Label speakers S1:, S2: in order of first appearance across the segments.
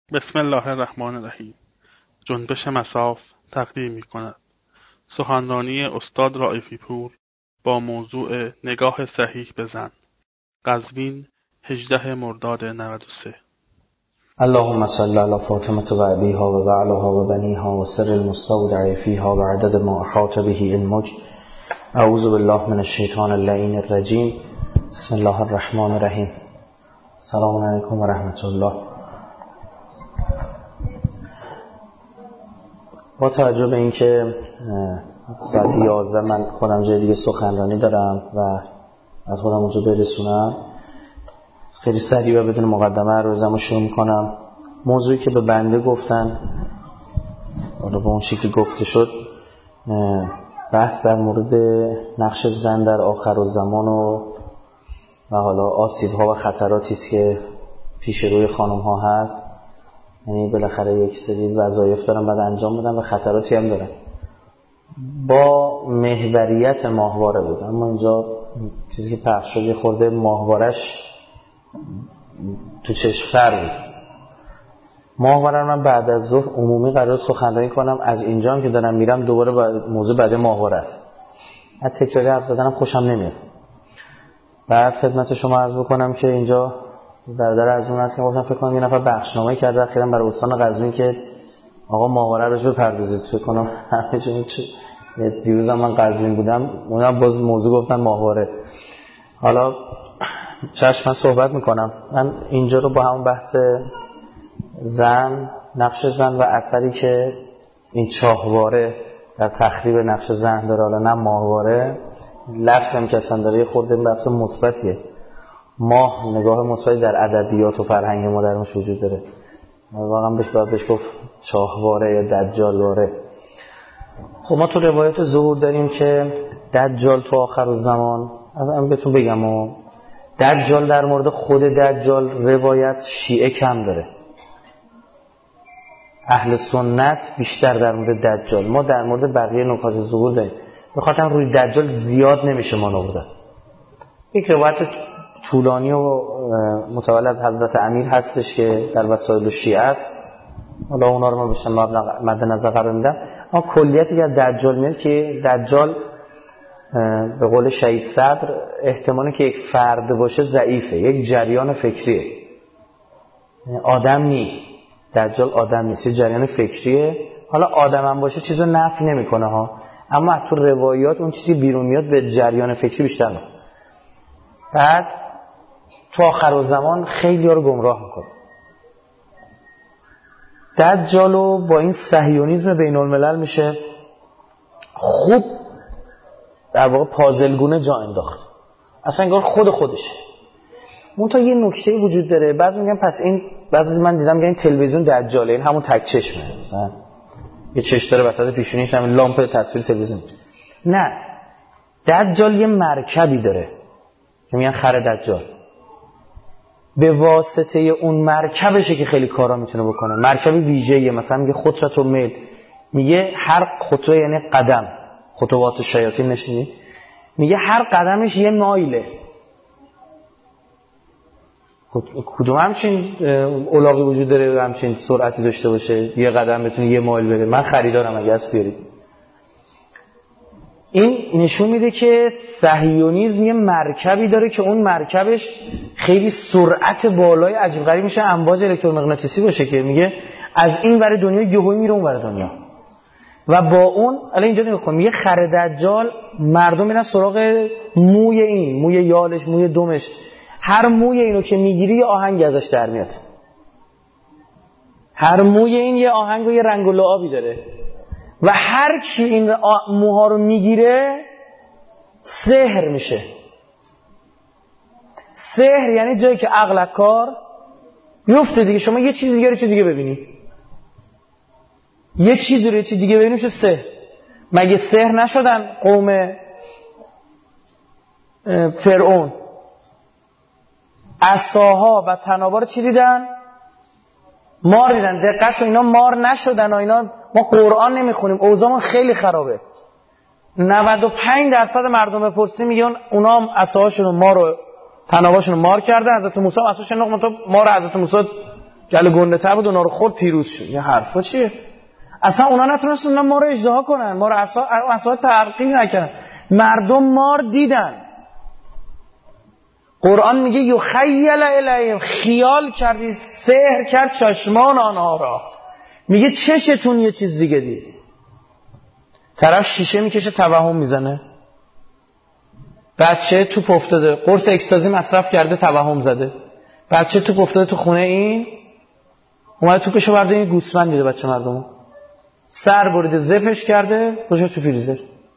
S1: بسم الله الرحمن الرحیم. جنبش مصاف تقدیم می کند سخنرانی استاد رائفی پور با موضوع نگاه صحیح به زن، قزوین، 18 مرداد 93.
S2: اللهم صل علی فاطمة و ابیها و بعلها و بنیها و سر المستودع فیها و عدد ما احاط به علمک. اعوذ بالله من الشیطان اللعین الرجیم. بسم الله الرحمن الرحیم. سلام علیکم و رحمت الله. با توجه به اینکه ساعت 11 من خودم جای دیگه سخنرانی دارم و از خودم اونجا برسونم، خیلی سریع و بدون مقدمه عرضمو شروع میکنم. موضوعی که به بنده گفتن، حالا به اون شکلی گفته شد، بحث در مورد نقش زن در آخرالزمان و حالا آسیب‌ها و خطراتی است که پیش روی خانم‌ها هست. یعنی بالاخره یک سری وظایف دارن بعد انجام بدن و خطراتی هم دارن. با محوریت ماهواره بود، اما اینجا چیزی که پخش شد یه خورده ماهوارش تو چشم‌تر بود. ماهواره من بعد از ظهر عمومی قرار سخنرانی کنم، از اینجا هم که دارم میرم دوباره موضوع بعد ماهواره است. از تکراری حرف زدنم خوشم نمیاد. بعد خدمت شما عرض بکنم که اینجا برادر از اون هست که گفتم فکر کنم یه نفر بخشنامه کرده اخیراً برای استان قزوین که آقا ماهواره رو بپردازید. فکر کنم همینجوری دیروزم من قزوین بودم، اونم باز موضوع گفتن ماهواره. حالا چشم من صحبت میکنم. من اینجا رو با همون بحث زن، نقش زن و اثری که این چاهواره در تخریب نقش زن داره، حالا نه ماهواره، لفظ هم که اصلا داره یه خورده لفظ مثبتیه. ماه نگاه مثبتی در ادبیات و فرهنگ ما درش وجود داره. واقعا بهش گفت چاهواره یا دجالواره. خب ما تو روایت ظهور داریم که دجال تو آخرالزمان، من بهتون بگم دجال در مورد خود دجال روایت شیعه کم داره، اهل سنت بیشتر در مورد دجال. ما در مورد بقیه نکات ظهور داریم، به خاطر روی دجال زیاد نمیشه ما نبردن. یک روایت طولانی و متولد از حضرت امیر هستش که در وسایل شیعه است، حالا اونا رو ما بیشتر مد نظر قرار میدم. اما کلیتی که دجال میاد که دجال به قول شهید صدر احتمالی که یک فرد باشه ضعیفه، یک جریان فکریه، آدم نی. دجال آدم نیست، یک جریان فکریه. حالا آدم هم باشه چیزو نفی نمیکنه ها، اما از تو روایات اون چیزی بیرون میاد به جریان فکری بیشتر میاد. بعد تو آخرالزمان خیلی ها رو گمراه میکنه. دجالو با این صهیونیسم بین الملل میشه خوب در واقع پازلگونه جا انداخت، اصلا انگار خودشه. منتها یه نکته وجود داره، بعضی میگن پس این، بعضی من دیدم میگن این تلویزیون دجاله، این همون تک چشمه، مثلا یه چش داره وسط پیشونیش همین لامپ تصویر تلویزیون. نه، دجال یه مرکبی داره که میگن خر دجال. به واسطه اون مرکبشه که خیلی کارا میتونه بکنه. مرکب ویژه‌ایه، مثلا میگه خطوات و میل، میگه هر خطوه یعنی قدم، خطوات شیاطین نشینی، میگه هر قدمش یه مایله. کدوم همچین الاغی وجود داره همچین سرعتی داشته باشه یه قدم بتونه یه مایل بره؟ من خریدارم اگه هست بیارید. این نشون میده که صهیونیسم یه مرکبی داره که اون مرکبش خیلی سرعت بالای عجیب غریب میشه، امواج الکترومغناطیسی باشه که میگه از این ور دنیا یهویی میره اون ور دنیا. و با اون الان اینجا نگاه کن، میگه خر دجال مردم میرن سراغ موی این، موی یالش، موی دمش. هر موی اینو که میگیری یه آهنگ ازش در میاد. هر موی این یه آهنگ و یه رنگ و لعابی داره و هر کی این موها رو میگیره سحر میشه. سحر یعنی جایی که عقل کار میفته دیگه. شما یه چیز دیگه رو چه دیگه ببینی، یه چیزی رو یه چیز دیگه ببینی میشه سحر. مگه سحر نشدن قوم فرعون؟ عصاها و طنابا رو چی دیدن؟ مار دیدن. دقت کن اینا مار نشدن. اینا ما قرآن نمیخونیم، اوضاعمون خیلی خرابه. 95% مردم بپرسیم میگن اونا هم عصاهاشون رو مار و طناباشون رو مار کردن. حضرت موسی عصاشون نقم تو مار حضرت موسی گله گنده تر بود اونا رو خورد پیروز شد. یه حرفا چیه؟ اصلا اونا نتونستن ما رو اجدها کنن، ما رو اصلا تحقیق نکنن. مردم مار دیدن. قرآن میگه یخیل الیهم، خیال کردید، سحر کرد چشمان آنها را. میگه چشتون یه چیز دیگه دید. طرف شیشه میکشه توهم میزنه، بچه توپ افتاده قرص اکستازی مصرف کرده توهم زده، بچه توپ افتاده تو خونه این اومده توپشو برده این گوسفند دیده بچه مردمو سر بریده زپش کرده گذاشته تو فریزر.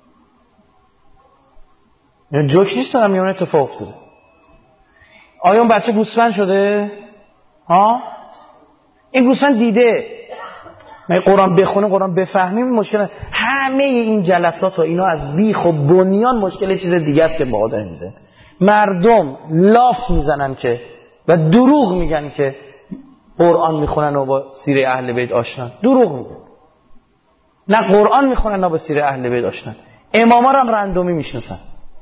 S2: یعنی جوک نیست دارم میونه اتفاق افتاده. آیا اون بچه گوسفند شده؟ ها؟ این گوسفند دیده. من قرآن بخونه قرآن بفهمیم مشکل. همه این جلسات و اینا از بیخ و بنیان مشکل چیز دیگه است که با آدم میزه. مردم لاف میزنن که و دروغ میگن که قرآن میخونن و با سیره اهل بیت آشنان. دروغ میگن. نه قرآن میخونن نه با سیره اهل بیت آشنان. اماما رو هم رندومی میشناسن.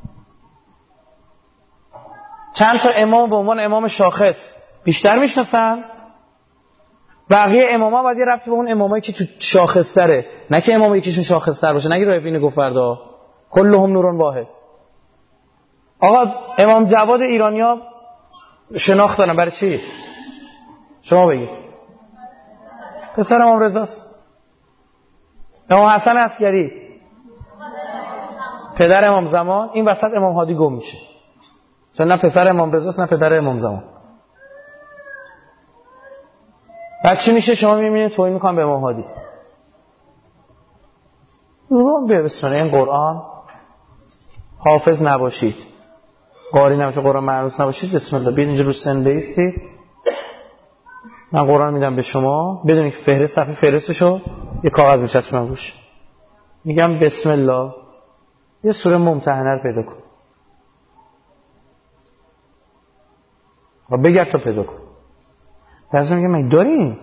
S2: چند تا امام به عنوان امام شاخص بیشتر میشناسن، بقیه اماما باید یه ربطی به اون امامایی که تو شاخص تره، نه که امام یکیشون شاخص تر باشه. نگی رایف اینو گفت فردا کلهم نورون واحد. آقا امام جواد ایرانیا شناخت دارن برای چی؟ شما بگید. پسر امام رضاست. امام حسن عسکری پدر امام زمان. این وسط امام هادی گم میشه، چون نه پسر امام رضاست نه پدر امام زمان. بعد چی میشه؟ شما میبینید توهین میکنن به امام هادی. بسم الله. این قرآن حافظ نباشید، قاری نباشید، قرآن معروف نباشید، بسم الله بیاید اینجا رو سن بیستید. من قرآن میدم به شما بدونید که فهرست صفحه فهرستشو یه کاغذ میچسبونم روش، میگم بسم الله یه سوره ممتحنه رو پیدا کن و بگرد تا پیدا کن. پس میگه من داریم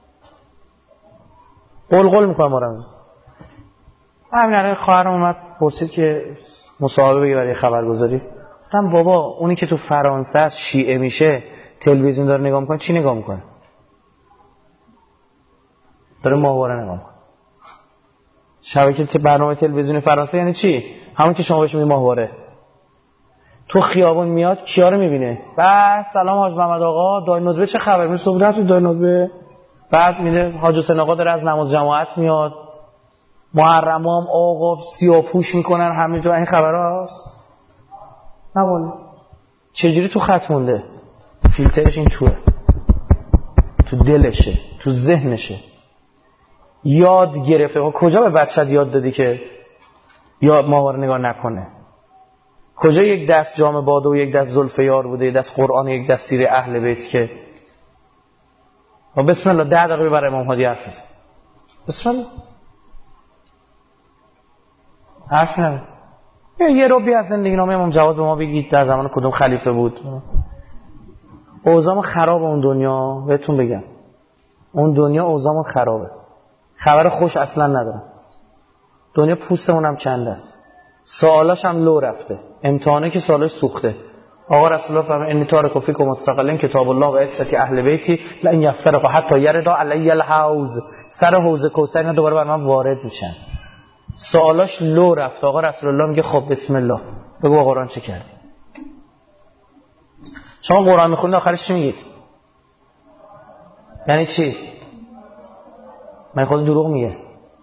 S2: قلقل میکنم آرامز. همین الان خواهرم اومد پرسید که مصاحبه بگی برای خبرگزاری. گفتم بابا اونی که تو فرانسه است شیعه میشه تلویزیون داره نگاه میکنه، چی نگاه میکنه؟ داره ماهواره نگاه میکنه. شبکه برنامه تلویزیون فرانسه یعنی چی؟ همون که شما بهش میگید ماهواره. تو خیابون میاد کیا رو میبینه؟ بعد سلام حاج محمد آقا، دای ندبه چه خبر؟ من صبح رفتم دای ندبه. بعد میره حاج حسین آقا داره از نماز جماعت میاد، محرمام آقا سیاه‌پوش میکنن همه جا. این خبراست؟ نه والا. چجوری تو خط مونده؟ فیلترش این توه، تو دلشه، تو ذهنشه، یاد گرفته. کجا به بچت یاد دادی که یا ماهواره نگاه نکنه؟ کجا یک دست جام باده و یک دست زلفیار بوده، یک دست قرآن، یک دست سیره اهل بیت که و بسم الله 10 دقیقه برای امام هادی حرف بزن. بسم الله حرف نره. یه روبی از زندگی نامه امام جواد به ما بگید در زمان کدوم خلیفه بود. اوضاع خراب اون دنیا بهتون بگم، اون دنیا اوضاع خرابه، خبر خوش اصلا ندارم. دنیا پوستمون هم کنده است، سوالاش هم لو رفته، امتحانه که سوالاش سوخته. آقا رسول الله فرمود انی تارک فیکم مستقلن کتاب الله و عترتی اهل بیتی لئن یفترق حتی یرد علی الحوض. سر حوض کوثر اینا دوباره بر من وارد میشن. سوالاش لو رفته. آقا رسول الله میگه خب بسم الله بگو قرآن چه کردی؟ شما قرآن میخونید آخرش چی میگید؟ یعنی چی؟ من خود دروغ میگه.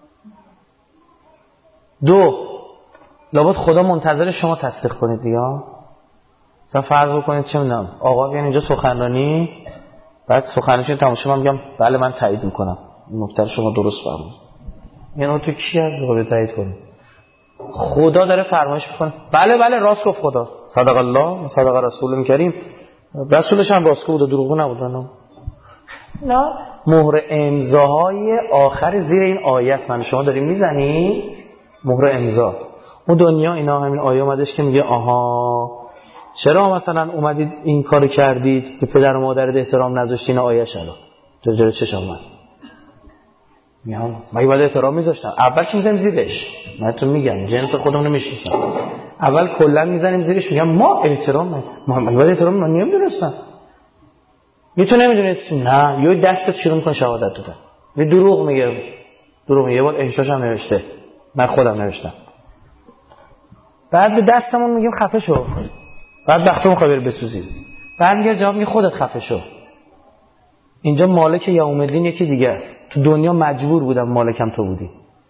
S2: دو، لابد خدا منتظر شما تصدیق کنید دیگه. مثلا فرض بکنید چه میدونم آقا بیان اینجا سخنرانی، بعد سخنرانیشون تموم شه من میگم بله من تایید میکنم این نکته شما درست فرمودید. یعنی تو کی از قبل تایید کنی؟ خدا داره فرمایش میکنه بله بله راست گفت خدا، صدق الله صدق رسول کریم، رسولش هم راست بود، دروغ نبود. نه مهر امضاهای آخر زیر این آیه است. من شما داریم میزنی مهر امضا. اون دنیا اینا همین آیه اومدش که میگه آها چرا مثلا اومدید این کارو کردید به پدر و مادرت احترام نذاشتین؟ آیه شلا جلوی چشم اومد. میگم من باید احترام میذاشتم. اول که میذاریم زیرش، من تو میگم جنس خودمون نمیشناسم، اول کلا میزنیم زیرش، میگم ما احترام ما باید احترام نمیدونستم. میتونه نمیدونستی؟ نه، یه دستت شروع میکنه شهادت دادن. یه دروغ میگه. یه بار انشاش هم نوشته، من خودم نوشتم. بعد به دستمون میگیم خفه شو. بعد وقتی میخوای بری بسوزی، بعد میگه جواب میگه خودت خفه شو. اینجا مالک یوم الدین یکی دیگه است. تو دنیا مجبور بودم مالکم تو بودی.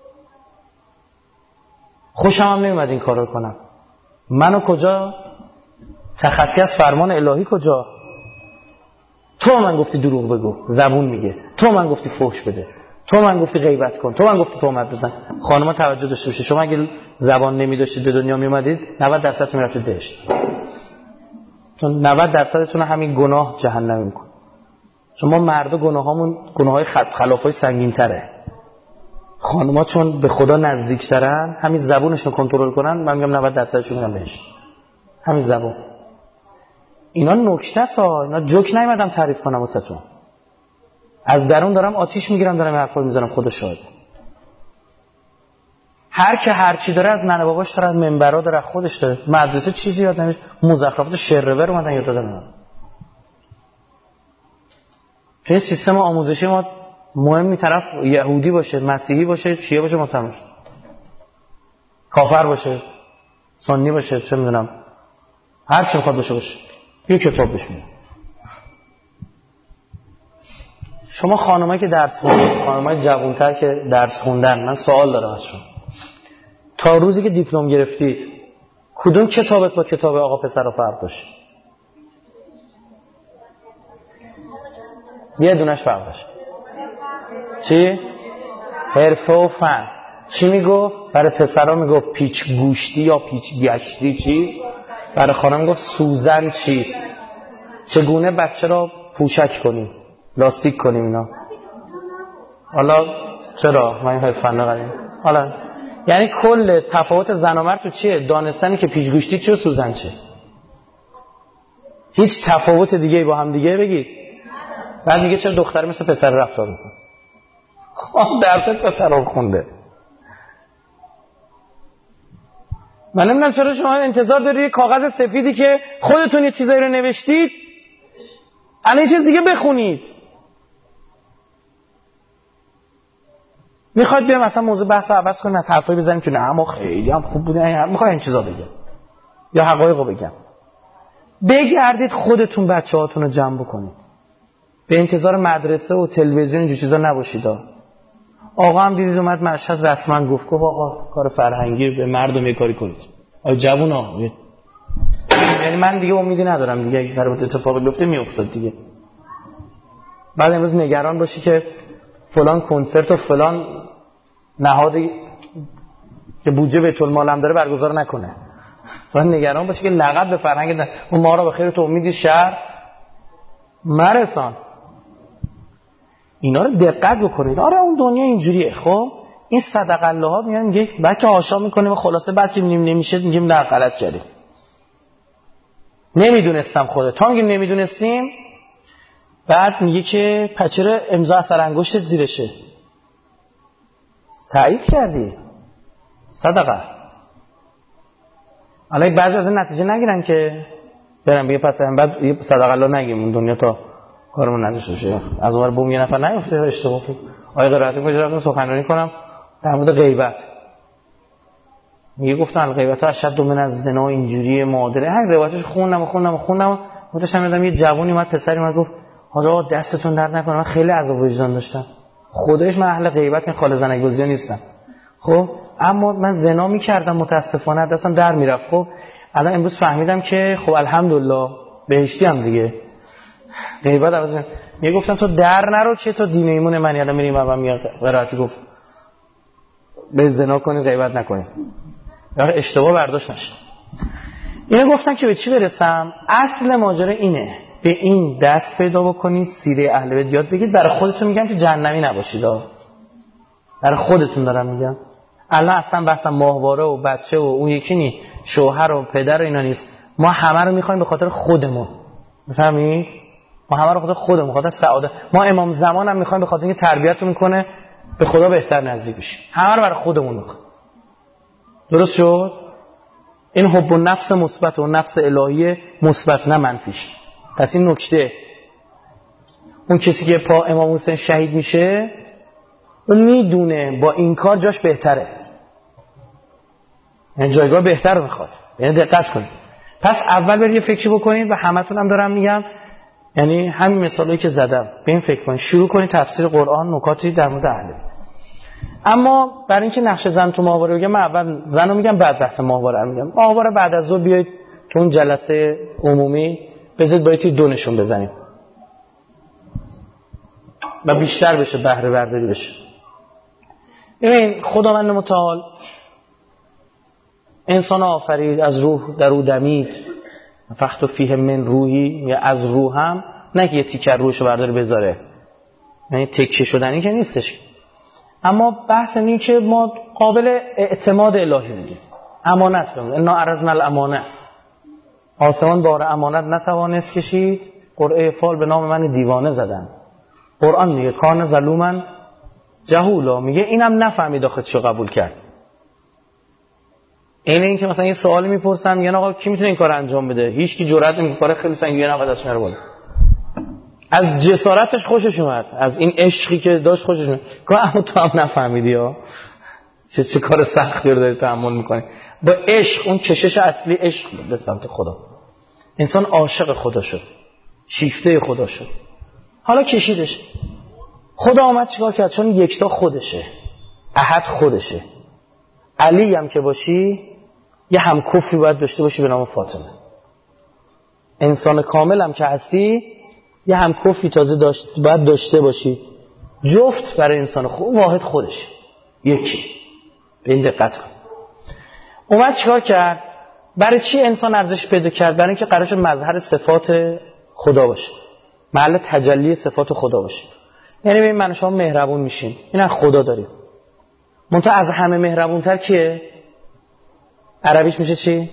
S2: خوشم هم نمیاد این کارو کنم. منو کجا؟ تخطی از فرمان الهی کجا؟ تو من گفتی دروغ بگو، زبون میگه. تو من گفتی فحش بده. تو من گفتی غیبت کن. تو من گفتی تهمت بزن. خانم‌ها توجه داشته باشید، شما اگه زبان نمی‌داشتید به دنیا میومدید 90% میرفتید بهشت. چون 90%تون همین گناه جهنمی میکنه. شما مردا گناهامون گناه‌های خلافای سنگین‌تره. خانم‌ها چون به خدا نزدیک‌ترن، همین زبونشون کنترل کنن، من میگم 90%شون میرن بهشت. همین زبون. اینا نکته است، اینا جوک نیومدم تعریف کنم واسهتون. از درون دارم آتیش میگیرم، دارم حرفا میزنم، خدا شاهده. هر که هر چی داره از ننه باباش داره، از منبرا داره، خودش داره. مدرسه چیزی یاد نمیشه، مزخرفات شرور اومدن یاد دادن. توی سیستم آموزشی ما مهمی طرف یهودی باشه، مسیحی باشه، شیعه باشه، مسلمان باشه، کافر باشه، سنی باشه، چه میدونم، هر چی بخواد باشه. یه کتاب بشونه. شما خانمایی که درس خوندن، خانمای جوان‌تر که درس خوندن، من سوال دارم ازشون. تا روزی که دیپلم گرفتید کدوم کتابت با کتاب آقا پسر فرق داشت؟ یه دونش فرق داشت. چی؟ حرفه و فن. چی میگفت؟ برای پسرا میگفت پیچ گوشتی یا پیچ گشتی چیز، برای خانم گفت سوزن چیست، چگونه بچه را پوشک کنیم، لاستیک کنیم اینا. حالا چرا من این فن نقدیم؟ حالا یعنی کل تفاوت زن و مرد تو چیه؟ دانستنی که پیچ گوشتی چه و سوزن چه. هیچ تفاوت دیگه با هم دیگه بگید. بعد میگه چرا دختر مثل پسر رفتار میکنه؟ خب درست پسر رو خونده. من نمیدونم چرا شما انتظار داری کاغذ سفیدی که خودتون یه چیزایی رو نوشتید الان یه چیز دیگه بخونید. میخواید بیام مثلا موضوع بحث رو عوض کنیم، از حرفایی بزنیم که نه ما خیلی هم خوب بوده، میخوام این چیزا بگم یا حقایقو بگم. بگردید خودتون بچه‌هاتون رو جمع بکنید. به انتظار مدرسه و تلویزیون اینجور چیزا نباشید. آقا هم دیدید اومد مشهد رسما گفت آقا کار فرهنگی به مردم یه کاری کنید. آقا جوونا، یعنی من دیگه امیدی ندارم دیگه، اگه قرار اتفاقی بیفته میافتاد دیگه. بعد امروز نگران باشی که فلان کنسرت و فلان نهادی که بودجه بیت المال هم داره برگزار نکنه. تو نگران باشی که لقب به فرهنگ ما رو به خیر تو امیدی شهر مرسان. اینا رو دقت بکنید. آره اون دنیا اینجوریه. خب این صدق الله ها میگه بلکه آشا میکنیم و خلاصه بعد که میگیم نمیشه میگیم نه غلط کردیم. نمیدونستم خودت. تا میگیم نمیدونستیم بعد میگه که پچره امضا اثر انگشتت زیرشه. تایید کردی. صدقه. الان بعضی از این نتیجه نگیرن که برن بگه پس بعد صدق الله نگیم اون دنیا تا کارمون نداشته باشه. از اون بوم یه نفر نیفته اشتباه کنه. آیه قرائتی کجا سخنرانی کنم در مورد غیبت. میگه گفتن الغیبت اشد من الزنا اینجوری مادره. هر روایتش خوندم گفتم میدم یه جوونی اومد پسری اومد گفت حالا دستتون درد نکنه من خیلی عذاب وجدان داشتم. خودش من اهل غیبت این خاله زنگوزی نیستم. خب اما من زنا میکردم متاسفانه دستم در میرفت. خب الان امروز فهمیدم که خب الحمدلله بهشتی هم دیگه. غیبت عوض میگفتم تو در نرو که تو دین ایمون من یادم میریم و میاد قرائتی گفت به زنا کنید غیبت نکنید. یا اشتباه برداشت نشه. اینو گفتم که به چی برسم؟ اصل ماجرا اینه. به این دست پیدا بکنید سیره اهل بیت یاد بگید. برای خودتون میگم که جهنمی نباشید. برای خودتون دارم میگم. الان اصلا بحث ماهواره و بچه و اون یکی نی شوهر و پدر و اینا نیست. ما همه رو میخوایم به خاطر خودمون. میفهمید؟ ما همه رو به خاطر خودمون، به خاطر سعادت. ما امام زمان هم میخوایم به خاطر اینکه تربیتمون کنه به خدا بهتر نزدیک بشیم. همه رو برای خودمون میخوایم. درست شد؟ این حب النفس مثبت و نفس الهی مثبت نه منفیش. پس این نکته اون کسی که پا امام حسین شهید میشه اون میدونه با این کار جاش بهتره، یعنی جایگاه بهتر رو میخواد. یعنی دقت کنید. پس اول برید یه فکری بکنید و همتون هم دارم میگم، یعنی همین مثالایی که زدم به این فکر کنید، شروع کنید تفسیر قرآن، نکاتی در مورد اهل. اما برای اینکه نقش زن تو ماهواره بگم، من اول زن رو میگم بعد بحث ماهواره رو میگم. ماهواره بعد از ظهر بیاید تو اون جلسه عمومی بذارید باید دو نشون بزنیم و بیشتر بشه، بهره برداری بشه. ببین خداوند متعال انسان آفرید، از روح در او دمید، فخت و فیه من روحی، یا از روح هم نه که یه تیکر روحشو برداره بذاره، یعنی تکه شدنی که نیستش. اما بحث اینه که ما قابل اعتماد الهی بودیم، امانت بمونه. انا عرضنا الامانه، آسمان بار امانت نتوانست کشید، قرعه فال به نام من دیوانه زدن. قرآن میگه کان ظلومن جهولا، میگه اینم نفهمید خودشو قبول کرد. این که مثلا یه سوالی میپرسن میگن آقا کی میتونه این کار انجام بده؟ هیچ کی جرئت نمیکنه، خیلی سنگینه نفر دست میاره بالا. از جسارتش خوشش اومد، از این عشقی که داشت خوشش اومد. اما تو هم نفهمیدی ها، چه کار سختی رو داری تحمل میکنی. با عشق، اون کشش اصلی عشق به سمت خدا، انسان عاشق خدا شد، شیفته خدا شد، حالا کشیدش. خدا آمد چیکار کرد؟ چون یکتا خودشه، احد خودشه. علی هم که باشی یه همکفی باید داشته باشی به نام فاطمه. انسان کامل هم که هستی یه همکفی تازه باید داشته باشی. جفت برای انسان خوب واحد خودش یکی. به این دقت کن. اومد چیکار کرد؟ برای چی انسان ارزش پیدا کرد؟ برای اینکه قرارش مظهر صفات خدا باشه، محل تجلی صفات خدا باشه. یعنی ببین من و شما مهربون میشیم، این از خدا داریم. منتها از همه مهربونتر کیه؟ عربیش میشه چی؟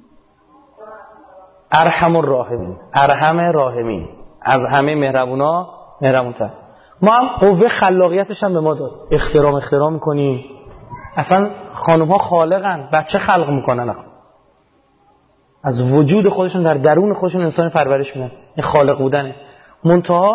S2: ارحم الراحمین. ارحم راحمین، از همه مهربونا مهربونتر. ما هم قوه خلاقیتش هم به ما داد. اختراع میکنیم. اصلا خانم‌ها خالقن، بچه خلق میکنن، از وجود خودشون در درون خودشون انسان پرورش میدن. این خالق بودنه. منتها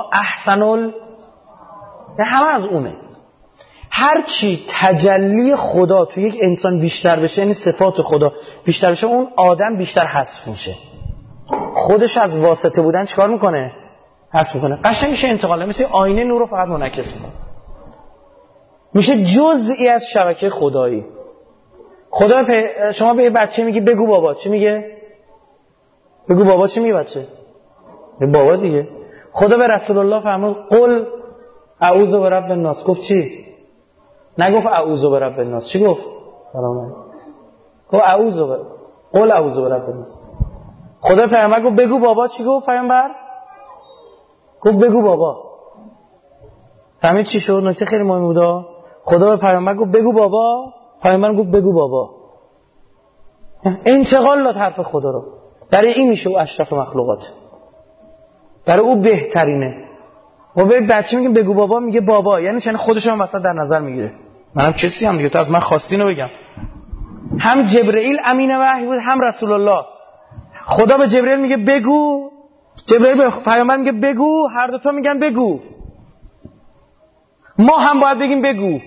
S2: همه از اونه. هر چی تجلی خدا تو یک انسان بیشتر بشه، یعنی صفات خدا بیشتر بشه، اون آدم بیشتر حذف میشه. خودش از واسطه بودن چیکار میکنه؟ حذف میکنه. قشنگ میشه انتقاله، مثل آینه نور رو فقط منعکس میکنه، میشه جزئی از شبکه خدایی. خدا شما به یه بچه میگی بگو بابا، چی میگه؟ بگو بابا چی میگه بچه؟ به بابا دیگه. خدا به رسول الله فرمود قل اعوذ برب الناس. گفت چی؟ نگفت اعوذ برب الناس. چی گفت؟ گفت قل اعوذ برب الناس. خدا پیامبر گفت بگو بابا. چی گفت پیامبر؟ گفت بگو بابا. فهمید چی شد؟ نکته خیلی مهمی بود. خدا به پیامبر گفت بگو بابا، پیامبر گفت بگو بابا. انتقال داد حرف خدا رو. برای این میشه او اشرف مخلوقات، برای او بهترینه. ما به بچه میگیم بگو بابا، میگه بابا، یعنی چنین خودش هم وسط در نظر میگیره. منم کسی هم دیگه، تو از من خواستی اینو بگم. هم جبرئیل امین وحی بود، هم رسول الله. خدا به جبرئیل میگه بگو، جبرئیل به پیامبر میگه بگو، هر دو تا میگن بگو. ما هم باید بگیم بگو.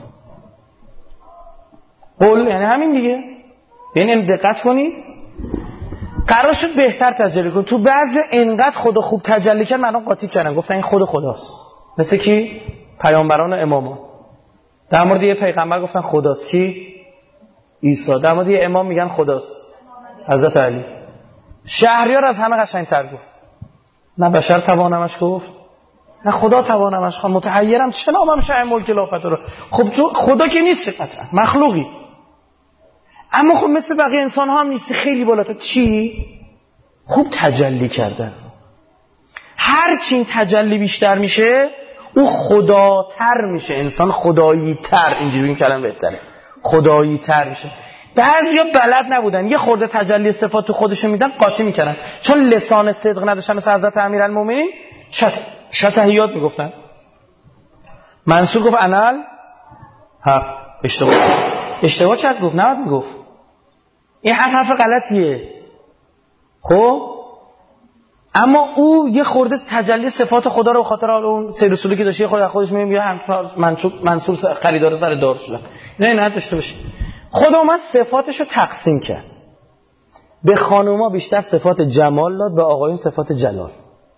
S2: قول یعنی همین دیگه. یعنی دقت کنید، قرار شد بهتر تجلی کن. تو بعضی انقدر خدا خوب تجلی کرد مردم قاطی کردن، گفتن این خود خداست. مثل کی؟ پیامبران و امامان. در مورد یه پیغمبر گفتن خداست. کی؟ عیسی. در مورد یه امام میگن خداست، حضرت علی. شهریار از همه قشنگ‌تر گفت. نه بشر توانمش گفت، نه خدا توانمش خواست. متحیرم چه نامم شه ملک لافت رو. خب تو خدا که نیست قطعا، مخلوقی. اما خب مثل بقیه انسان ها هم نیستی، خیلی بالاتر. چی؟ خوب تجلی کردن. هر چی تجلی بیشتر میشه او خداتر میشه، انسان خدایی تر، اینجوری این کلمه بهتره، خدایی تر میشه. بعضیا بلد نبودن، یه خورده تجلی صفات تو خودشون میدن قاطی میکنن، چون لسان صدق نداشتن. مثل حضرت امیرالمومنین شتهیات میگفتن. منصور گفت انال حق، اشتباه کرد، گفت نباید میگفت، این حرف غلطیه. خب اما او یه خورده تجلی صفات خدا رو به خاطر اون سیر اصولی که داشته خود خودش میگه منصور خریدار سر دار شدن. نه نداشته باشه. خدا اومد صفاتش رو تقسیم کرد. به خانوما بیشتر صفات جمال داد، به آقایون صفات جلال.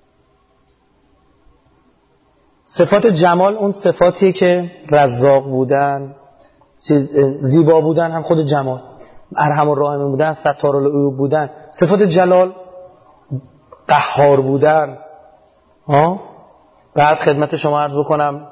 S2: صفات جمال اون صفاتیه که رزاق بودن، زیبا بودن، هم خود جمال، ارحم الراحمین بودن، ستار العیوب بودن. صفات جلال قهار بودن. بعد خدمت شما عرض بکنم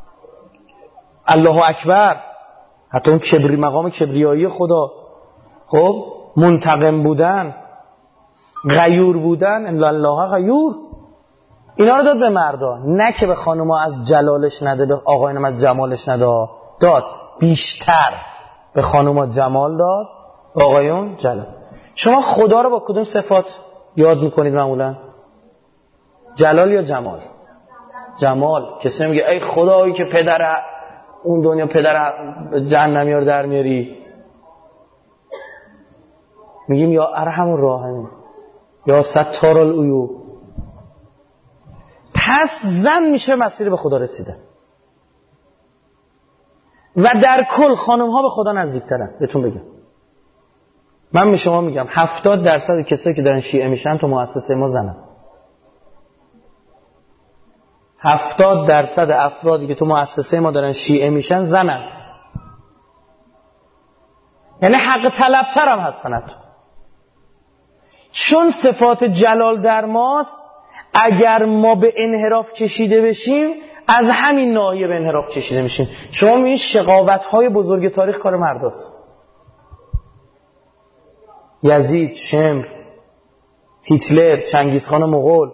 S2: الله اکبر، حتی اون کبری مقام کبریایی خدا، خب منتقم بودن، غیور بودن، ان الله غیور. اینا رو داد به مردا، نه که به خانوما از جلالش نده، به آقایون از جمالش نده. داد بیشتر به خانوما جمال داد، به آقایون جلال. شما خدا رو با کدوم صفات یاد میکنید معمولا؟ جلال یا جمال؟ جمال. کسی نمیگه ای خدایی که پدر اون دنیا پدر جهنمی رو در میاری. میگیم یا ارحم الراحمین، یا ستار العیوب. پس زن میشه مسیر به خدا رسیده و در کل خانم ها به خدا نزدیکترن. بهتون بگم، من به شما میگم 70% کسایی که دارن شیعه میشن تو مؤسسه ما زنن. 70% افرادی که تو مؤسسه ما دارن شیعه میشن زنن. یعنی حق طلبتر هم هستن. چون صفات جلال در ماست، اگر ما به انحراف کشیده بشیم از همین ناحیه به انحراف کشیده میشیم. شما میبینید شقاوت‌های بزرگ تاریخ کار مرداست. یزید، شمر، هیتلر، چنگیزخان مغول.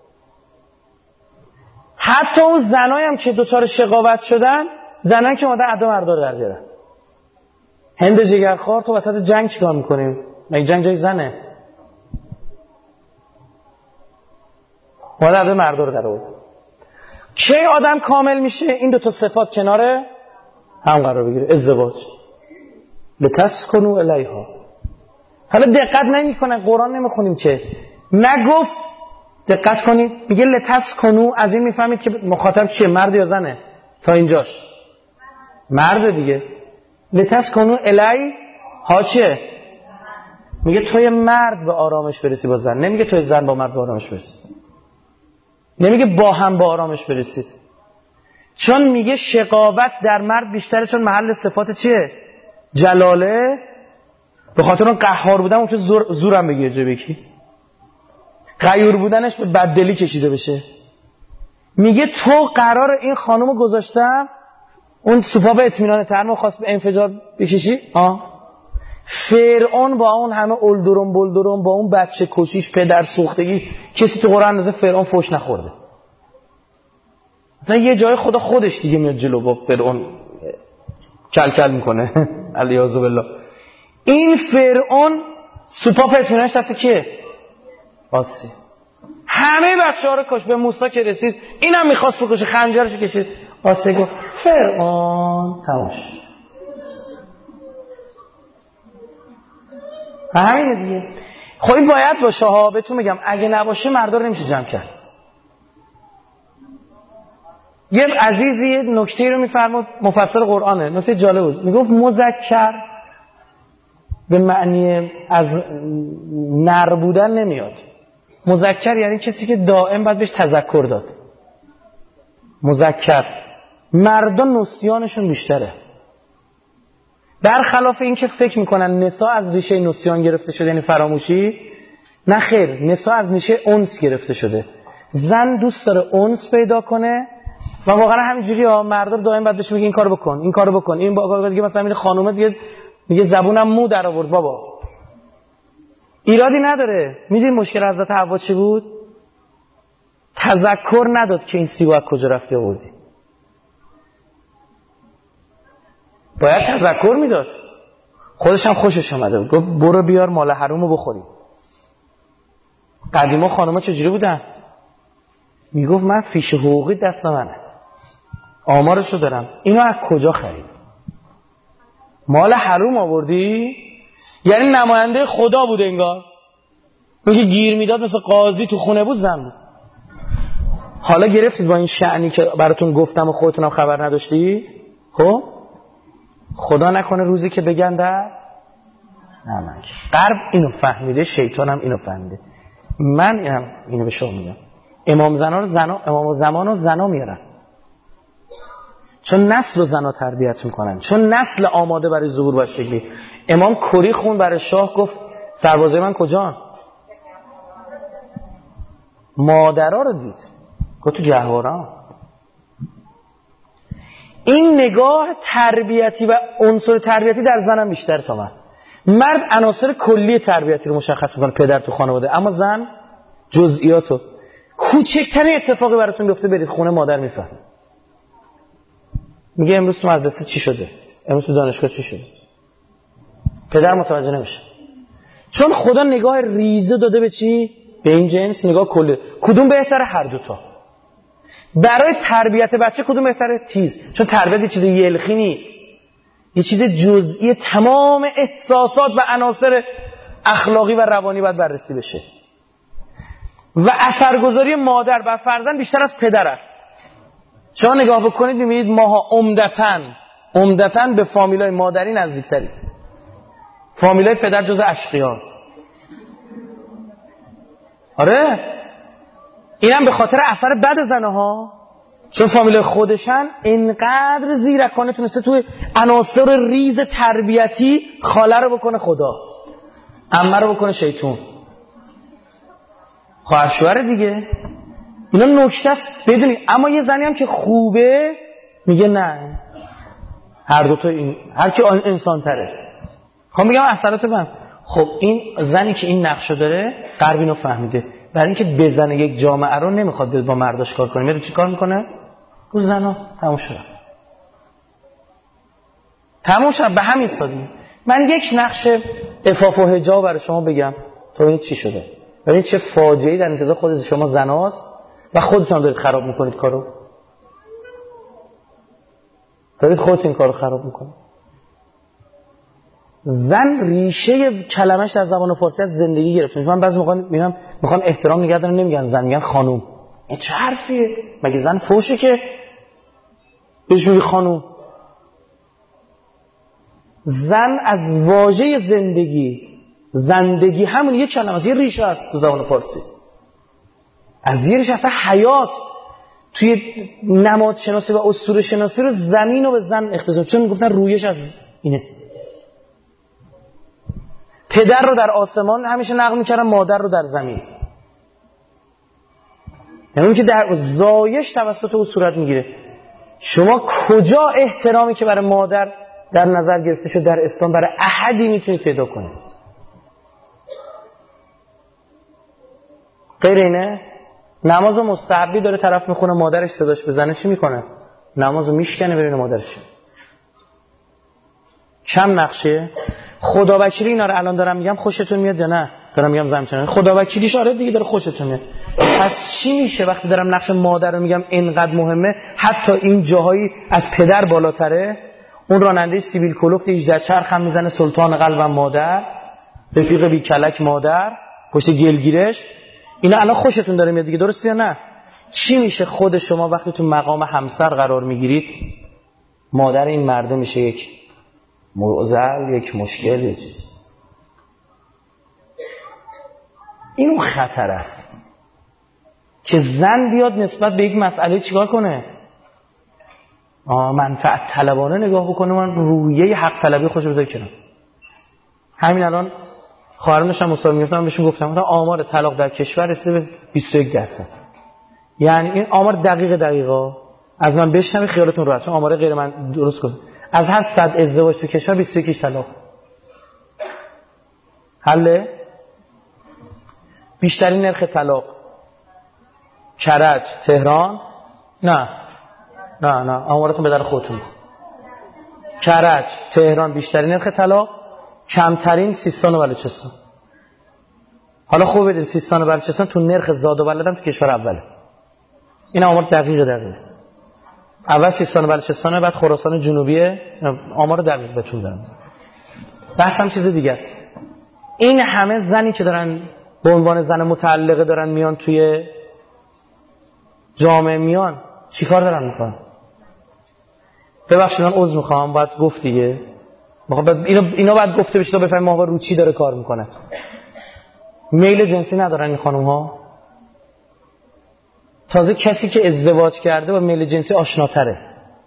S2: حتی اون زنایی هم که دوچار شقاوت شدن، زنایی که اومدن ادا مردا رو در بیارن. هند جگرخوار تو وسط جنگ چیکار میکنیم؟ مگه جنگ جای زنه؟ اومدن ادا مردا رو در آورد. کی آدم کامل میشه؟ این دو تا صفات کناره هم قرار بگیره. ازدواج. لتسکنوا الیها. حالا دقت نمیکنن، قرآن نمیخونیم که نگفت. دقت کنید میگه لتسکنوا، از این میفهمید که مخاطب چیه، مرد یا زنه؟ تا اینجاش مرد دیگه. لتسکنوا الیها چیه؟ میگه توی مرد به آرامش برسی با زن، نمیگه توی زن با مرد به آرامش برسی، نمیگه با هم با آرامش برسید. چون میگه شقاوت در مرد بیشتره، چون محل صفات چیه؟ جلاله. به خاطر اون قهار بودن اون تو زورم بگیره جای بکی، غیور بودنش به بددلی کشیده بشه. میگه تو قرار این خانومو گذاشتم اون سوپا به اطمینان ترمو خواست به انفجار بکشی. فرعون با اون همه اولدرون بولدرون، با اون بچه کشیش، پدر سوختگی، کسی تو قرآن اندازه فرعون فوش نخورده. مثلا یه جای خدا خودش دیگه میاد جلو با فرعون کل کل میکنه. علیاذ بالله. این فرعون سوپا به اطمینانش دست کیه؟ آسی. همه بچه ها رو کش. به موسی که رسید اینم میخواست بکشه، خنجرشو کشید. آسی گفت فرعون تماش. همینه دیگه. خب این باید باشه ها، بهتون میگم اگه نباشه مردا رو نمیشه جمع کرد. یه عزیزی نکته رو میفرمود، مفسر قرآنه، نکته جالب بود. میگفت مذکر به معنی از نر بودن نمیاد. مذکر یعنی کسی که دائم باید بهش تذکر داد. مذکر مردا نسیانشون بیشتره، برخلاف این که فکر میکنن نساء از ریشه نسیان گرفته شده، یعنی فراموشی. نه خیر، نساء از ریشه انس گرفته شده. زن دوست داره انس پیدا کنه و واقعا همینجوری ها. مردا دائم بعد بهش میگه این کارو بکن، این کارو بکن، این با دیگه. مثلا این خانومه دیگه میگه زبونم مو در آورد بابا. ایرادی نداره. میدونی مشکل حضرت حوا چی بود؟ تذکر نداد که این سیب کجا رفتی آوردی. باید تذکر میداد. خودش هم خوشش اومده بود، گفت برو بیار مال حرومو بخوریم. قدیما خانوما چجوری بودن؟ میگفت من فیش حقوقی دست منه، آمارشو دارم، اینو از کجا خرید؟ مال حروم آوردی؟ یعنی نماینده خدا بود انگار. میگه گیر میداد مثل قاضی تو خونه بود زن بود. حالا گرفتید با این شأنی که براتون گفتم و خودتونم خبر نداشتید؟ خب خدا نکنه روزی که بگن در نمک. غرب اینو فهمیده، شیطان هم اینو فهمیده. من اینو به شما میگم، امام زمان رو زنا میارن، چون نسل رو زنا تربیت میکنن، چون نسل آماده برای ظهور و شکلی. امام کری خون برای شاه، گفت سربازای من کجان؟ مادرها رو دید، گفت تو گهواران. این نگاه تربیتی و عنصر تربیتی در زنم بیشتر تا مرد عناصر کلی تربیتی رو مشخص میکنه، پدر تو خانواده، اما زن جزئیاتو. کوچکترین اتفاقی براتون بیفته برید خونه، مادر میفهمه، میگه امروز تو مدرسه چی شده، امروز تو دانشگاه چی شده. پدر متوجه نمیشه، چون خدا نگاه ریزه داده به چی؟ به این جنس، نگاه کلی. کدوم بهتره؟ هر دوتا. برای تربیت بچه کدوم بهتره؟ تیز. چون تربیت یه چیز یلخی نیست، یه چیز جزئی، تمام احساسات و عناصر اخلاقی و روانی باید بررسی بشه و اثرگذاری مادر بر فرزند بیشتر از پدر است. شما نگاه بکنید می‌بینید ماها عمدتاً به فامیلای مادری نزدیکتریم. فامیلای پدر جز اشقیان. آره، اینم به خاطر اثر بد زنها، چون فامیلای خودشن اینقدر زیرکانه تونسته توی عناصر ریز تربیتی خاله رو بکنه خدا، عمه رو بکنه شیطون، خواهر شوهر دیگه. اینا نکته است بدونی. اما یه زنی هم که خوبه میگه نه، هر دوتا این، هر کی انسان تره. خب میگم اثرات من. خب این زنی که این نقشو داره غرب اینو فهمیده، برای اینکه بزنه یک جامعه رو نمیخواد با مرداش کار کنه، میره چی کار میکنه؟ رو زنا. تموم شد. به همین سادگی. من یک نقش عفاف و حجاب برای شما بگم تا ببینید چی شده. ببینید چه فاجعه‌ای در انتظار خود شما زناست و خودتون دارید خراب میکنید کارو. دارید خودتون این کارو خراب میکنید. زن ریشه کلمش در زبان فارسی از زندگی گرفته. من بعضی موقع میخوان احترام نگه دارن، نمیگن زن، میگن خانوم. این چه حرفیه؟ مگه زن فوشه که بهش میگی خانوم؟ زن از واژه زندگی همون یک کلمه است، یه ریشه است تو زبان فارسی. از یه ریشه اصلا حیات توی نماد شناسی و اسطوره شناسی رو زمین رو به زن اختصاص، چون میگفتن رویش از اینه. پدر رو در آسمان همیشه نقل میکردن، مادر رو در زمین. یعنی اون که در زایش توسط او صورت میگیره. شما کجا احترامی که برای مادر در نظر گرفته شد در اسلام برای احدی میتونید پیدا کنید؟ غیر اینه. نماز مستحبی داره طرف میخونه، مادرش صداش بزنه چی میکنه؟ نمازو میشکنه ببینه مادرش. چند نقشه خداوکیلی اینا رو الان دارم میگم خوشتون میاد یا نه؟ دارم میگم زمینه خداوکیلیش آره دیگه داره خوشتون میاد. پس چی میشه وقتی دارم نقش مادر رو میگم اینقدر مهمه، حتی این جاهایی از پدر بالاتره؟ اون راننده سیبیل کلفت 18 چرخ هم میزنه سلطان قلبم مادر، رفیق بی کلک مادر، پشت گلگیرش. اینا الان خوشتون داره میاد دیگه، درسته یا نه؟ چی میشه خود شما وقتی تو مقام همسر قرار میگیرید؟ مادر این مرده میشه یک معضل، یک مشکل، یک چیز. اینو خطر است که زن بیاد نسبت به یک مسئله چیکار کنه؟ منفعت طلبانه نگاه بکنه، من رویه حق طلبی خوش بذار کنم. همین الان خواهران داشتم مصاحبه می‌گفتم، بهشون گفتم آمار طلاق در کشور رسیده به 21%. یعنی این آمار دقیقا از من بشنوید خیالتون راحت، چون آمار غیر من درست کنم. از هر 100 ازدواج تو کشور 21 طلاق. حله؟ بیشترین نرخ طلاق کرج، تهران؟ نه آمارتون به در خودتون. کرج، تهران بیشترین نرخ طلاق، کمترین سیستان و بلوچستان. حالا خوب بدید سیستان و بلوچستان تو نرخ زاد و ولد هم تو کشور اوله. این آمار دقیقه. اول سیستان و بلوچستان، بعد خراسان جنوبیه. آمار دقیق بهتون دارم. بحث هم چیز دیگه است. این همه زنی که دارن به عنوان زن متعلقه دارن میان توی جامعه میان، چی کار دارن میکنن؟ ببخشید من عذر میخوام، باید گفت دیگه، اینا باید گفته بشه تا بفهمیم ما رو چی داره کار میکنه. میل جنسی ندارن این خانوم ها. تازه کسی که ازدواج کرده با میل جنسی آشناتره.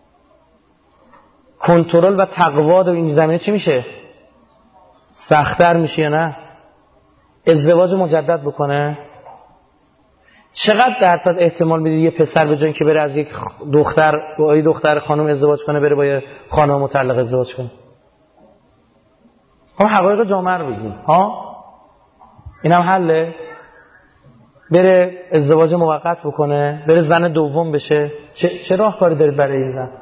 S2: کنترل و تقوا در این زمینه چی میشه؟ سخت‌تر میشه یا نه؟ ازدواج مجدد بکنه. چقدر درصد احتمال میدید یه پسر به جای که بره از یک دختر خانم ازدواج کنه بره با یه خانم مطلقه ازدواج کنه؟ هم حقایق جامعه رو بگیم ها، اینم حله. بره ازدواج موقت بکنه، بره زن دوم بشه. چه راهکاری دارید برای این زن؟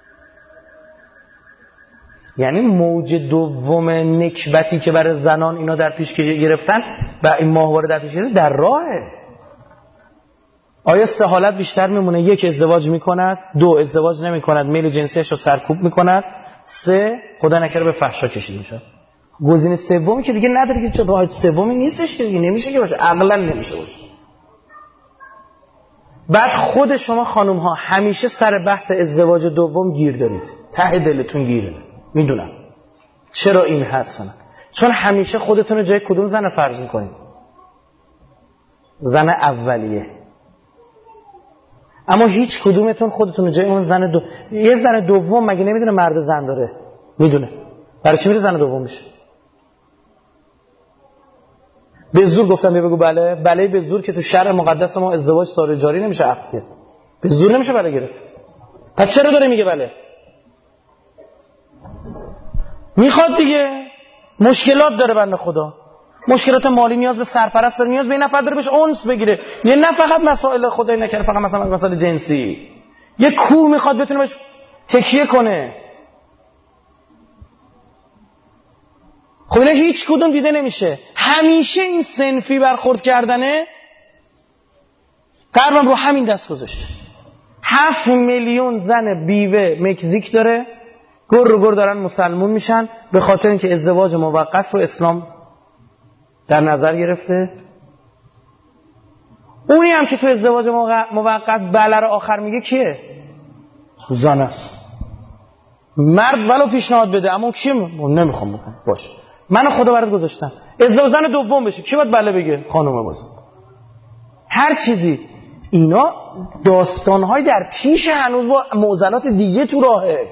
S2: یعنی موج دوم نکبتی که برای زنان اینا در پیش گرفتن و این ماهواره در پیش گرفتن در راهه. آیا سه حالت بیشتر میمونه؟ یک، ازدواج میکند. دو، ازدواج نمیکند، میل جنسیش رو سرکوب میکند. سه، خدا نکنه به فحشا کشیده میشه. گزینه سومی که دیگه نداره، که چه راه سومی نیستش که دیگه نمیشه که باشه، عقلا نمیشه باشه. بعد خود شما خانم ها همیشه سر بحث ازدواج دوم گیر دارید، ته دلتون گیره. میدونم چرا این هست، چون همیشه خودتون رو جای کدوم زن فرض میکنید؟ زن اولیه. اما هیچ کدومتون خودتون رو جای اون یه زن دوم مگه نمیدونه مرد زن داره؟ میدونه. برای چی میره زن دوم بشه؟ به زور گفتم بگو بله، بله به زور که تو شرع مقدس ما ازدواج سار جاری نمیشه عقد کرد. به زور نمیشه بله گرفت. پس چرا داره میگه بله؟ میخواد دیگه. مشکلات داره بنده خدا، مشکلات مالی، نیاز به سرپرست داره، نیاز به این نفر داره بهش انس بگیره. یه نه فقط مسائل خدای نکرده فقط مثلا مسائل جنسی، یه کوه میخواد بتونه بهش تکیه کنه. خب اینا هیچ کدوم دیده نمیشه. همیشه این صنفی برخورد کردنه غربم رو همین دست گذاشته. 7 میلیون زن بیوه مکزیک داره، گر رو گر دارن مسلمون میشن به خاطر اینکه ازدواج موقت رو اسلام در نظر گرفته. اونی هم که تو ازدواج موقت بله رو آخر میگه کیه؟ زن است. مرد ولو پیشنهاد بده اما کی نمیخوام بکنم باشه، من خدا برات گذاشتم ازدواج زن دوم بشه، کی باید بله بگه؟ خانومه بازم. هر چیزی اینا داستان‌های در پیش هنوز با معضلات دیگه تو راهه.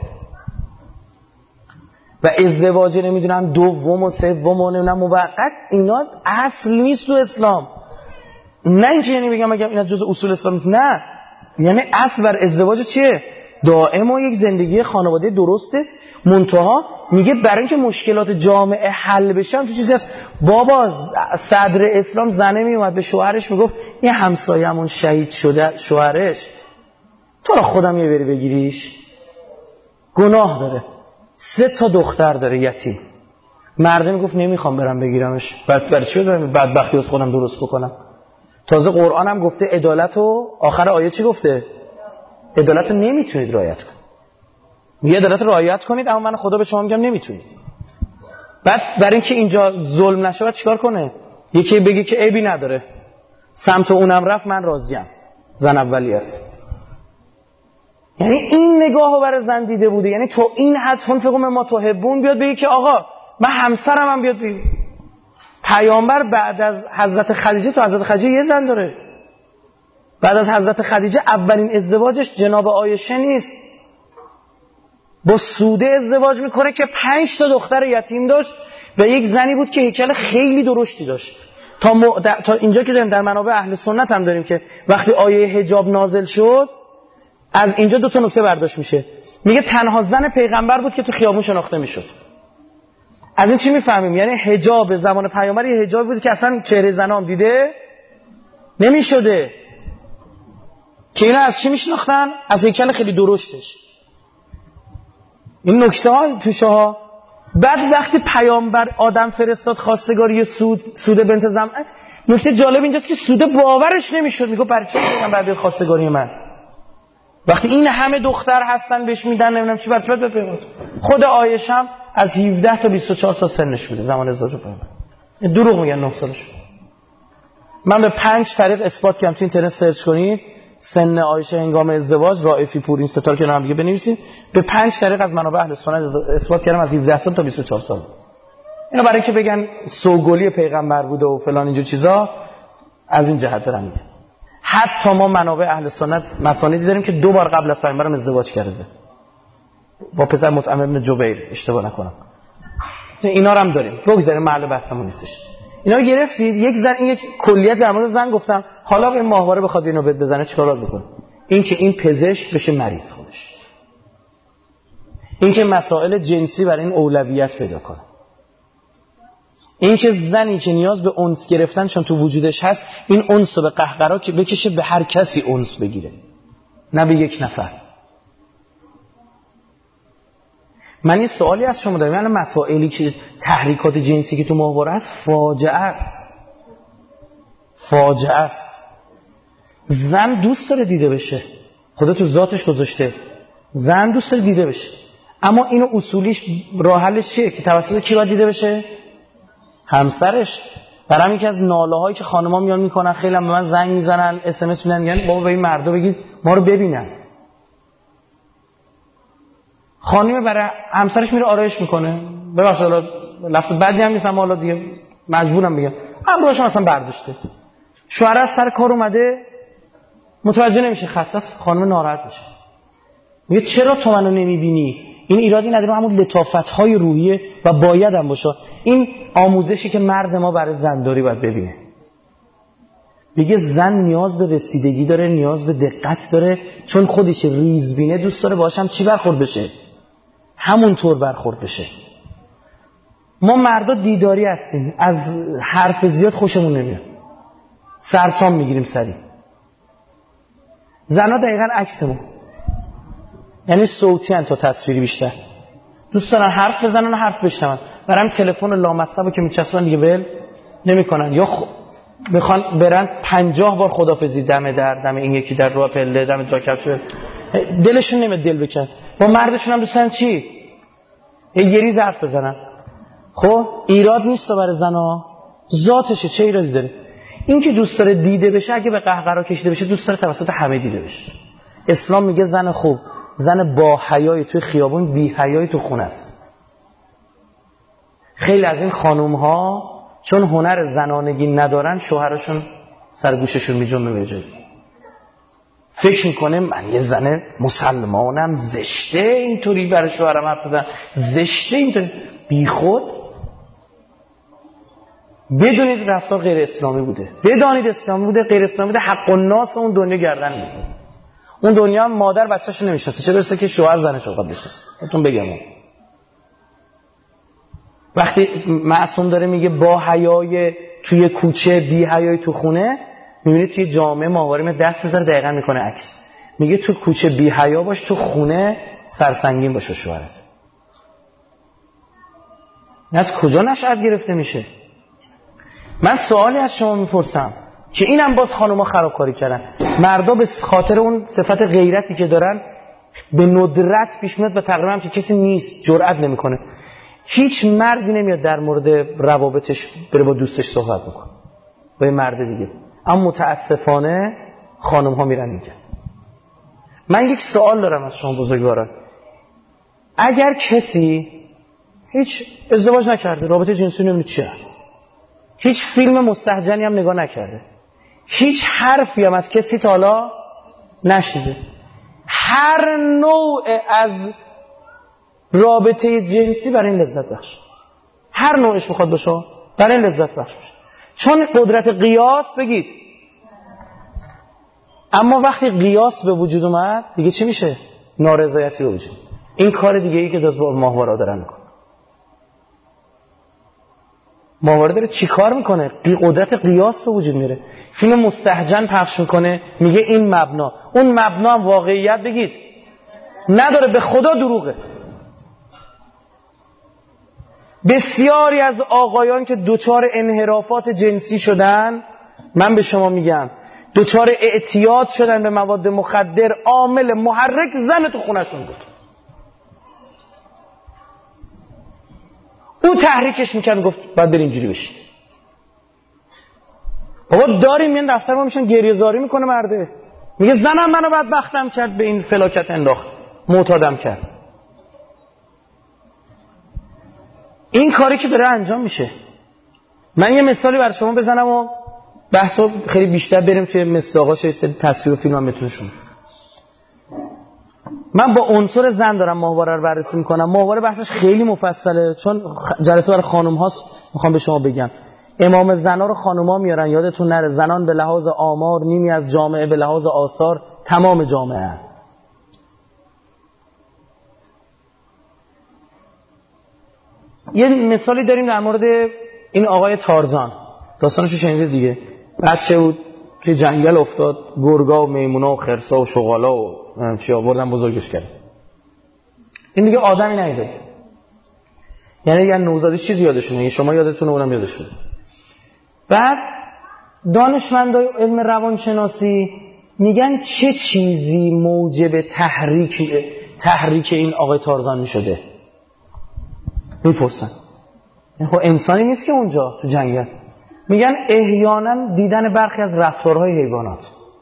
S2: و ازدواج نمیدونم دوم و سوم و نمیدونم موقت، اینا اصل نیست تو اسلام. نه اینکه یعنی بگم اینا جزء اصول اسلام نیست، نه، یعنی اصل بر ازدواج چیه؟ دائم و یک زندگی خانواده درسته. منتها میگه برای اینکه مشکلات جامعه حل بشن تو چیزی هست. بابا صدر اسلام زنه میومد به شوهرش میگفت این همسایه‌مون شهید شده، شوهرش تو را خودم یه بری بگیریش، گناه داره، 3 تا دختر داره یتیم. مرده میگفت نمیخوام برم بگیرمش، برای چی برم بدبختی از خودم درست بکنم؟ تازه قرآن هم گفته عدالتو، آخر آیه چی گفته؟ عدالتو نمیتونید رعایت کنید. میگه عدالت رعایت کنید اما من خدا به شما میگم نمیتونید. بعد برای اینکه اینجا ظلم نشه باید چیکار کنه؟ یکی بگه که عیبی نداره، سمت اونم رفت من راضیم، زن اولی است. یعنی این نگاهو برای زن دیده بوده. یعنی تو این حد فنفقوا مما تحبون بیاد بگه که آقا من همسرم هم بیاد بگه. پیامبر بعد از حضرت خدیجه، تو حضرت خدیجه یه زن داره. بعد از حضرت خدیجه اولین ازدواجش جناب عایشه نیست، با سوده ازدواج میکنه که 5 تا دختر یتیم داشت و یک زنی بود که هیکل خیلی درشتی داشت. تا اینجا که داریم در منابع اهل سنت هم داریم که وقتی آیه حجاب نازل شد از اینجا 2 تا نکته برداشت میشه. میگه تنها زن پیغمبر بود که تو خیابون شناخته میشد. از این چی میفهمیم؟ یعنی حجاب زمان پیامبر یه حجابی بود که اصلا چهره زنام دیده نمیشده. که اینا از چی میشناختن؟ از هیکل خیلی درشتش. این نکته ها توشه ها. بعد وقتی پیامبر آدم فرستاد خواستگاری سود بنت زمعه، نکته جالب اینجاست که سوده باورش نمیشد. میگه برای چی پیغمبر بیاد خواستگاری من؟ وقتی این همه دختر هستن بهش میدن نمیدونم چی بعد بپیوند. خود عایشه هم از 17 تا 24 سال سنش بوده زمان ازدواج پیامبر. دروغ میگن 9 سالش. من به 5 طریق اثبات کردم. تو اینترنت سرچ کنید سن عایشه هنگام ازدواج، رائفی پور، این ستا رو کنار هم دیگه بنویسید. به 5 طریق از منابع اهل سنت اثبات کردم از 17 سال تا 24 سال. اینا برای که بگن سوگلی پیغمبر بوده و فلان اینجور چیزا، از این جهت دارم میگم. حتی ما منابع اهل سنت مسانیدی داریم که 2 بار قبل از پیغمبرم ازدواج کرده با پسر مطعم ابن جبیر، اشتباه نکنم. اینا رو هم داریم. بگذاریم محل بحثمون نیستش. اینا رو گرفتید. یک زن، این یک کلیت در مورد زن گفتم. حالا این ماهواره بخواد اینو بزنه چیکار بکنه؟ این که این پزشک بشه مریض خودش. این که مسائل جنسی برای این اولویت پیدا کنه. این که زنی که نیاز به انس گرفتن چون تو وجودش هست، این انس رو به قهقرا که بکشه به هر کسی انس بگیره، نه به یک نفر. من یه سوالی از شما دارم. یعنی مسائلی که تحریکات جنسی که تو ماهواره هست فاجعه است. فاجعه است. زن دوست داره دیده بشه، خدا تو ذاتش گذاشته زن دوست داره دیده بشه، اما اینو اصولیش راه حلش چیه که توسط کی باید دیده بشه؟ همسرش. برام یکی از ناله‌هایی که خانم‌ها میان میکنن، خیلی هم به من زنگ میزنن، اس ام اس میدن، میگن بابا به این مردا بگید ما رو ببینن. خانم برای همسرش میره آرایش میکنه، ببخشید حالا لفظ بدی هم نیستم، حالا دیگه مجبورم بگم، ابروهاش اصلا برداشته، شوهر از سر کار اومده متوجه نمیشه، خسته است، خانم ناراحت میشه، میگه چرا تو منو نمیبینی؟ این ایرادی نداره، همون لطافت‌های روحیه و باید هم باشه. این آموزشی که مرد ما برای زنداری باید ببینه. میگه زن نیاز به رسیدگی داره، نیاز به دقت داره، چون خودش ریزبینه، دوست داره باهاشم چی برخورد بشه؟ همونطور برخورد بشه. ما مردا دیداری هستیم، از حرف زیاد خوشمون نمیاد، سرسام میگیریم سری. زنا دقیقاً عکسمون، یعنی صوتی ان تا تصویری بیشتر، دوست دارن حرف بزنن و حرف بشنون. برام تلفن لامصبو که میچسبن دیگه ول نمیکنن، یا بخوان برن 50 بار خدافظی، دم در دم این یکی در راه پله، دم جا کفش، دلشون نمیاد دل بکن. با مردشون هم دوستن چی؟ یه ریز حرف بزنن. خب ایراد نیست برای زنا، ذاتشه، چه ایرادی داره؟ این که دوست داره دیده بشه، اگه به قهقرا کشیده بشه دوست داره توسط همه دیده بشه. اسلام میگه زن خوب، زن با حیایی توی خیابون، بی حیایی تو خونه است. خیلی از این خانوم ها چون هنر زنانگی ندارن، شوهرشون سرگوششون میجنبه به جایی، فکر میکنه من یه زن مسلمانم، زشته اینطوری برای شوهرم حرف بزنم، زشته اینطوری. بی خود بدونید رفتار غیر اسلامی بوده، بدانید اسلامی بوده، غیر اسلامی بوده، حق الناس اون دنیا گردن میگیره. اون دنیا هم مادر بچه‌شو نمیشناسه، چه برسه که شوهر زنشو قبل بشناسه. بهتون بگم وقتی معصوم داره میگه با حیای توی کوچه، بی حیای تو خونه، میبینید توی جامعه ماهواره دست میذاره دقیقاً میکنه عکس. میگه تو کوچه بی حیا باش، تو خونه سرسنگین باش شوهرت. از کجا نشأت گرفته میشه؟ من سوالی از شما میپرسم که اینم باز خانوما خرابکاری کردن. مردا به خاطر اون صفت غیرتی که دارن به ندرت پیش میاد و تقریبا هم که کسی نیست جرئت نمیکنه. هیچ مردی نمیاد در مورد روابطش بره با دوستش صحبت بکنه با یه مرد دیگه، اما متاسفانه خانم ها میرن میگن. من یک سوال دارم از شما بزرگواران، اگر کسی هیچ ازدواج نکرده، رابطه جنسی نمیدونه چیه، هیچ فیلم مستهجنی هم نگاه نکرده، هیچ حرفی هم از کسی تا حالا نشنیده، هر نوع از رابطه جنسی برای این لذت بخش، هر نوعش بخواد باشه برای این لذت بخش باشه، چون قدرت قیاس بگید. اما وقتی قیاس به وجود اومد دیگه چی میشه؟ نارضایتی به وجود. این کار دیگه ای که دست با ماهواره دارن میکنه. ماهواره داره چی کار میکنه؟ قدرت قیاس به وجود میره. فیلم مستهجن پخش میکنه، میگه این مبنا، اون مبنا هم واقعیت بگید نداره، به خدا دروغه. بسیاری از آقایان که دوچار انحرافات جنسی شدن، من به شما میگم دوچار اعتیاد شدن به مواد مخدر، عامل محرک زن تو خونشون بود. او تحریکش میکرد، گفت باید بری اینجوری بشی. بابا داریم این دفتر ما میشن گریه زاری میکنه مرده، میگه زنم منو بدبختم کرد به این فلاکت انداخت، معتادم کرد. این کاری که داره انجام میشه. من یه مثالی برای شما بزنم و بحثو خیلی بیشتر بریم توی مصداقاش، یه سری تصویر و فیلمم بهتون شون. من با عنصر زن دارم ماهواره رو بررسی میکنم. ماهواره بحثش خیلی مفصله چون جلسه برای خانم هاست. میخوام به شما بگم امام زنا رو خانوما میارن، یادتون نره. زنان به لحاظ آمار نیمی از جامعه، به لحاظ آثار تمام جامعه. یه مثالی داریم در مورد این آقای تارزان، داستانشو شنیدید دیگه. بچه بود توی جنگل افتاد، گرگا و میمونا و خرسا و شغالا و چی آوردن بزرگش کرد. این دیگه آدمی نیده، یعنی نوزادی چیزی یادشونه، شما یادتونه اونم یادشونه. بعد دانشمندای علم روانشناسی میگن چه چیزی موجب تحریک این آقای تارزان میشده. میپرسن خب انسانی نیست که اونجا تو جنگل. میگن احیانا دیدن برخی از رفتارهای حیوانات.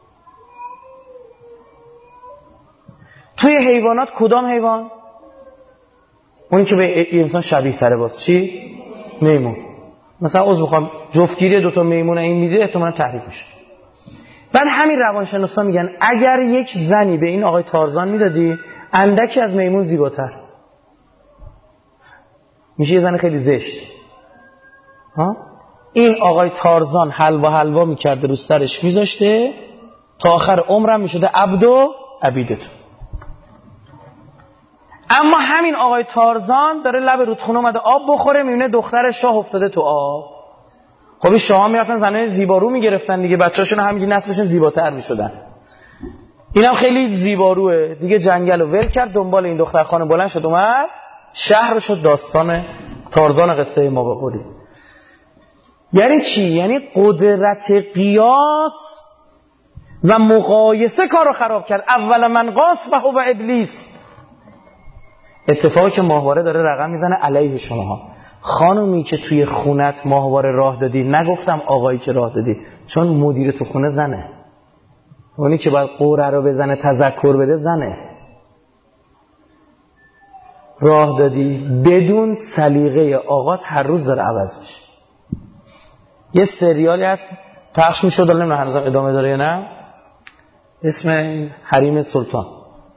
S2: توی حیوانات کدام حیوان؟ اونی که به انسان شبیه تره. باز چی؟ میمون. مثلا بخوام جفتگیری دوتا میمون این میده احتمالاً تحریک میشه. بعد همین روانشناسا میگن اگر یک زنی به این آقای تارزان میدادی اندکی از میمون زیباتر میشه، یه زن خیلی زشت. این آقای تارزان حلوا میکرده رو سرش میذاشته تا آخر عمرم میشده عبد و عبیدتون. اما همین آقای تارزان داره لب رودخونه اومده آب بخوره، میبینه دختر شاه افتاده تو آب. خب این شاه میرفتن زنای زیبارو میگرفتن دیگه، بچه‌هاشون همینجوری نسلشون زیباتر میشدن. اینم خیلی زیباروه دیگه، جنگل رو ول کرد دنبال این دختر خانه بلند شد اومد شهر رو شد داستان تارزان قصه ما بخوریم. یعنی چی؟ یعنی قدرت قیاس و مقایسه کارو خراب کرد. اول من قاس و هو ابلیس. اتفاقی که ماهواره داره رقم میزنه علیه شماها. خانومی که توی خونت ماهواره راه دادی، نگفتم آقایی که راه دادی، چون مدیر تو خونه زنه، اونی که باید قوره رو بزنه تذکر بده زنه. راه دادی بدون سلیقه آقات هر روز داره عوض میشه. یه سریالی هست پخش میشد، نمیدونم هنوز ادامه داره یا نه، اسم حریم سلطان،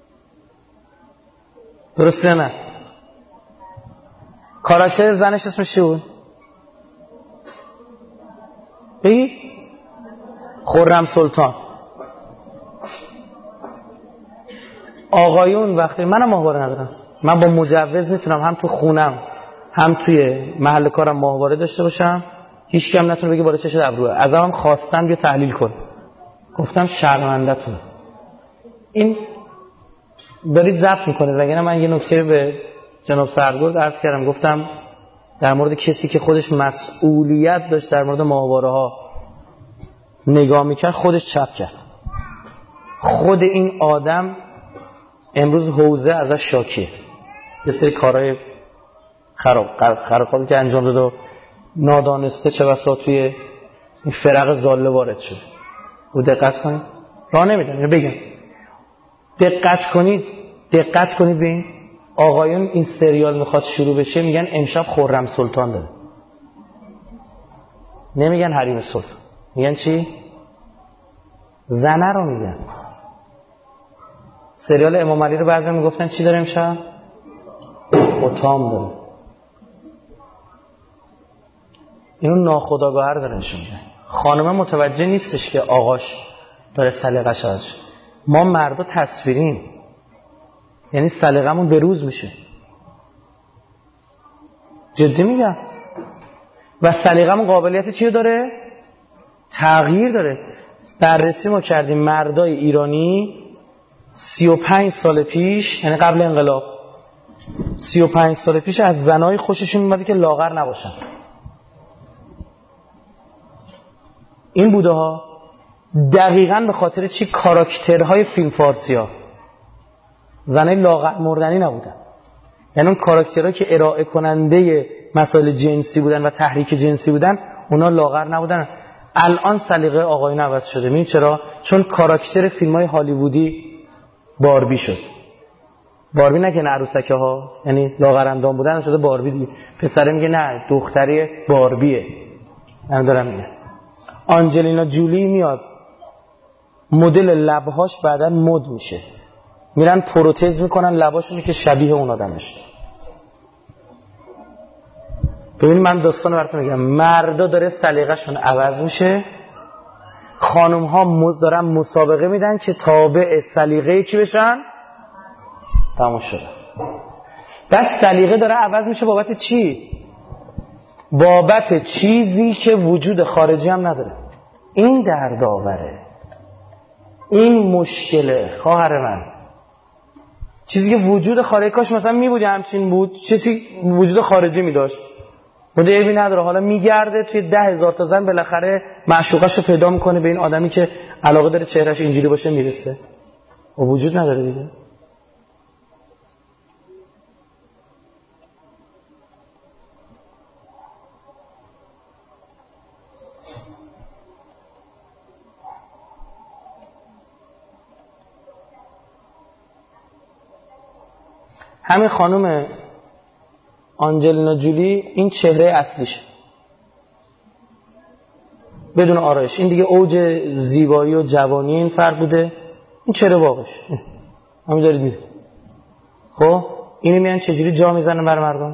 S2: درسته نه؟ کاراکتر زنش اسمش چی بود؟ بگی؟ خرم سلطان. آقایون وقتی منم ماهواره ندارم، من با مجوز میتونم هم تو خونم هم توی محل کارم ماهواره داشته باشم، هیچ کم نتونه بگه بالا چشت ابروه. ازم خواستن بیا تحلیل کن، گفتم شرمنده‌تون. این دارید ضبط میکنید. وگرنه من یه نکته به جناب سرگرد عرض کردم، گفتم در مورد کسی که خودش مسئولیت داشت در مورد ماهواره ها نگاه میکرد خودش چپ کرد. خود این آدم امروز حوزه ازش شاکیه، یه سری کارهای خرابی که انجام داد و نادانسته چه بسا توی این فرق ضاله وارد شده. و دقت کنید، راه نمیدن بگم دقت کنید به این آقایون. این سریال میخواد شروع بشه میگن امشب خرم سلطان داره، نمیگن حریم سلطان، میگن چی؟ زنه رو میگن. سریال امام علی رو بعضی میگفتن چی داره امشب؟ حطام داره. اینو ناخودآگاه داره نشون میده. خانم متوجه نیستش که آقاش داره سلیقه‌ش ازش. ما مردا تصویریم، یعنی سلیقه‌مون به روز میشه. جدی میگم. و سلیقه‌مون قابلیت چی داره؟ تغییر داره. بررسی ما کردیم مردای ایرانی 35 سال پیش، یعنی قبل انقلاب 35 سال پیش از زنای خوششون میاد که لاغر نباشن. این بوده ها دقیقاً به خاطر چی؟ کاراکترهای فیلم فارسی ها. زنای لاغر مردنی نبودن، یعنی اون کاراکترها که ارائه کننده مسائل جنسی بودن و تحریک جنسی بودن اونا لاغر نبودن. الان سلیقه آقایون عوض شده. می‌دونید چرا؟ چون کاراکتر فیلم‌های هالیوودی باربی شد. باربی نه که نه عروسکه ها، یعنی لاغرندام بودن شده باربی دیگه. پسره میگه نه دختری باربیه. من دارم میگم آنجلینا جولی میاد مدل لبهاش بعدا مد میشه، میرن پروتز میکنن لباشونو که شبیه اون آدم بشه. ببین من داستان براتون میگم، مردا داره سلیقه‌شون عوض میشه، خانم ها دارن مسابقه میدن که تابع سلیقه کی بشن. تموم شد. بس سلیقه داره عوض میشه بابت چی؟ بابت چیزی که وجود خارجی هم نداره. این دردآوره، این مشکله خواهر من. چیزی که وجود خارجی کاش مثلا میبودی همچین بود، چیزی وجود خارجی میداشت مدعی نداره، حالا میگرده توی 10,000 تا زن بالاخره معشوقش رو پیدا میکنه به این آدمی که علاقه داره چهرهش اینجوری باشه میرسه. و وجود نداره دیگه. همین خانم آنجلینا جولی این چهره اصلیش بدون آرایش، این دیگه اوج زیبایی و جوانی این فرد بوده، این چهره واقعش همین دارید میده. خب اینو میان چجوری جا میزنن برای مردم؟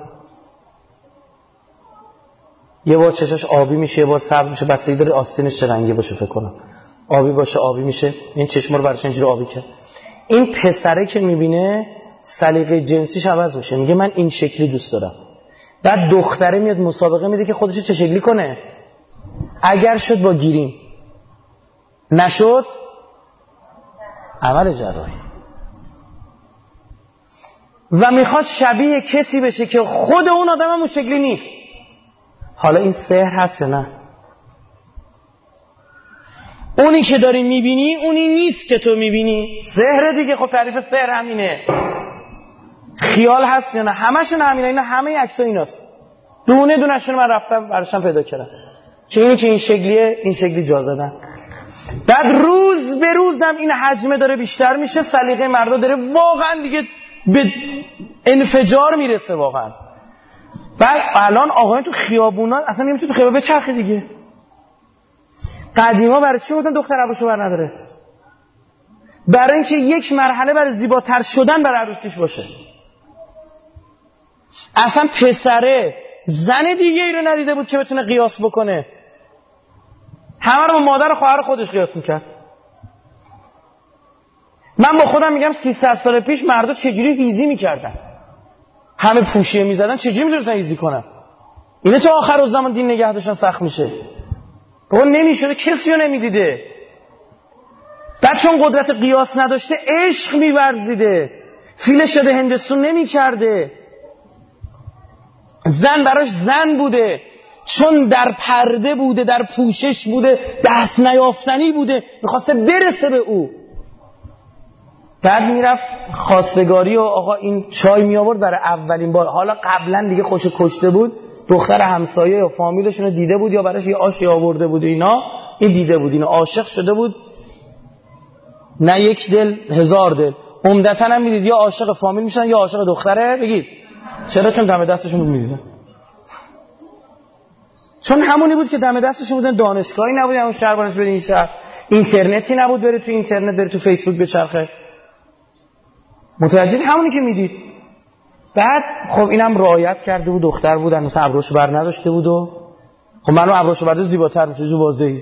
S2: یه بار چشاش آبی میشه، یه بار سبز میشه، بستگی داره آستینش چه رنگی باشه. فکر کنم آبی باشه آبی میشه، این چشم رو برش اینجوری آبی کرد. این پسره که میبینه سلیقه جنسیش عوض میشه، میگه من این شکلی دوست دارم. بعد دختره میاد مسابقه میده که خودش چه شکلی کنه. اگر شد با گیریم، نشد عمل جراحی. و میخواد شبیه کسی بشه که خود اون آدم هم اون شکلی نیست. حالا این سحر هست یا نه؟ اونی که داری میبینی اونی نیست که تو میبینی. سحر دیگه. خب تعریف سحر همینه. خیال هست یا نه؟ همشون همینه. اینا همه عکس‌ها ایناست. دونه دونه‌شون من رفتم براشون پیدا کردم که اینی که این شکلیه این شکلی جا زدن. بعد روز به روز هم این حجمه داره بیشتر میشه، سلیقه مردا داره واقعا دیگه به انفجار میرسه واقعا. بعد الان آقایون تو خیابونا اصلا نمیتونه تو خیابون بچرخه دیگه. قدیما برای چی گفتن دختر عروسو بر نداره؟ برای اینکه یک مرحله برای زیباتر شدن برای عروسیش باشه. اصلا پسره زن دیگه ای رو ندیده بود که بتونه قیاس بکنه. همه رو با مادر و خواهر خودش قیاس میکرد. من با خودم میگم 300 سال پیش مردا چجوری هیزی میکردن، همه پوشیه میزدن، چجوری میتونستن هیزی کنن؟ اینه تا آخر الزمان دین نگه داشتن سخت میشه. بابا نمیشده، کسی رو نمیدیده. بعد چون قدرت قیاس نداشته عشق میورزیده، فیلش شده هندستون نمیکرده. زن براش زن بوده، چون در پرده بوده، در پوشش بوده، دست نیافتنی بوده، میخواسته برسه به او. بعد میرفت خواستگاری و آقا این چای میآورد برای اولین بار. حالا قبلا دیگه خوش کشته بود، دختر همسایه یا فامیلشون رو دیده بود یا براش یه آشی آورده بود، اینا این دیده بود، اینا عاشق شده بود. نه یک دل هزار دل. عمدتاً هم میدید یا عاشق فامیل میشن یا عاشق دختره. بگید چرا؟ چون دم دستشون رو میدیدن. چون همونی بود که دم دستشون بودن. دانشگاهی نبود اون شهر بانش بره این شهر، اینترنتی نبود بره تو اینترنت، بره تو فیسبوک بچرخه. متوجه همونی که میدید. بعد خب اینم رعایت کرده بود، دختر بودن مثلا ابروشو بر نداشته بود و خب منو ابروشو بر زیباتر میشه جو واضحی.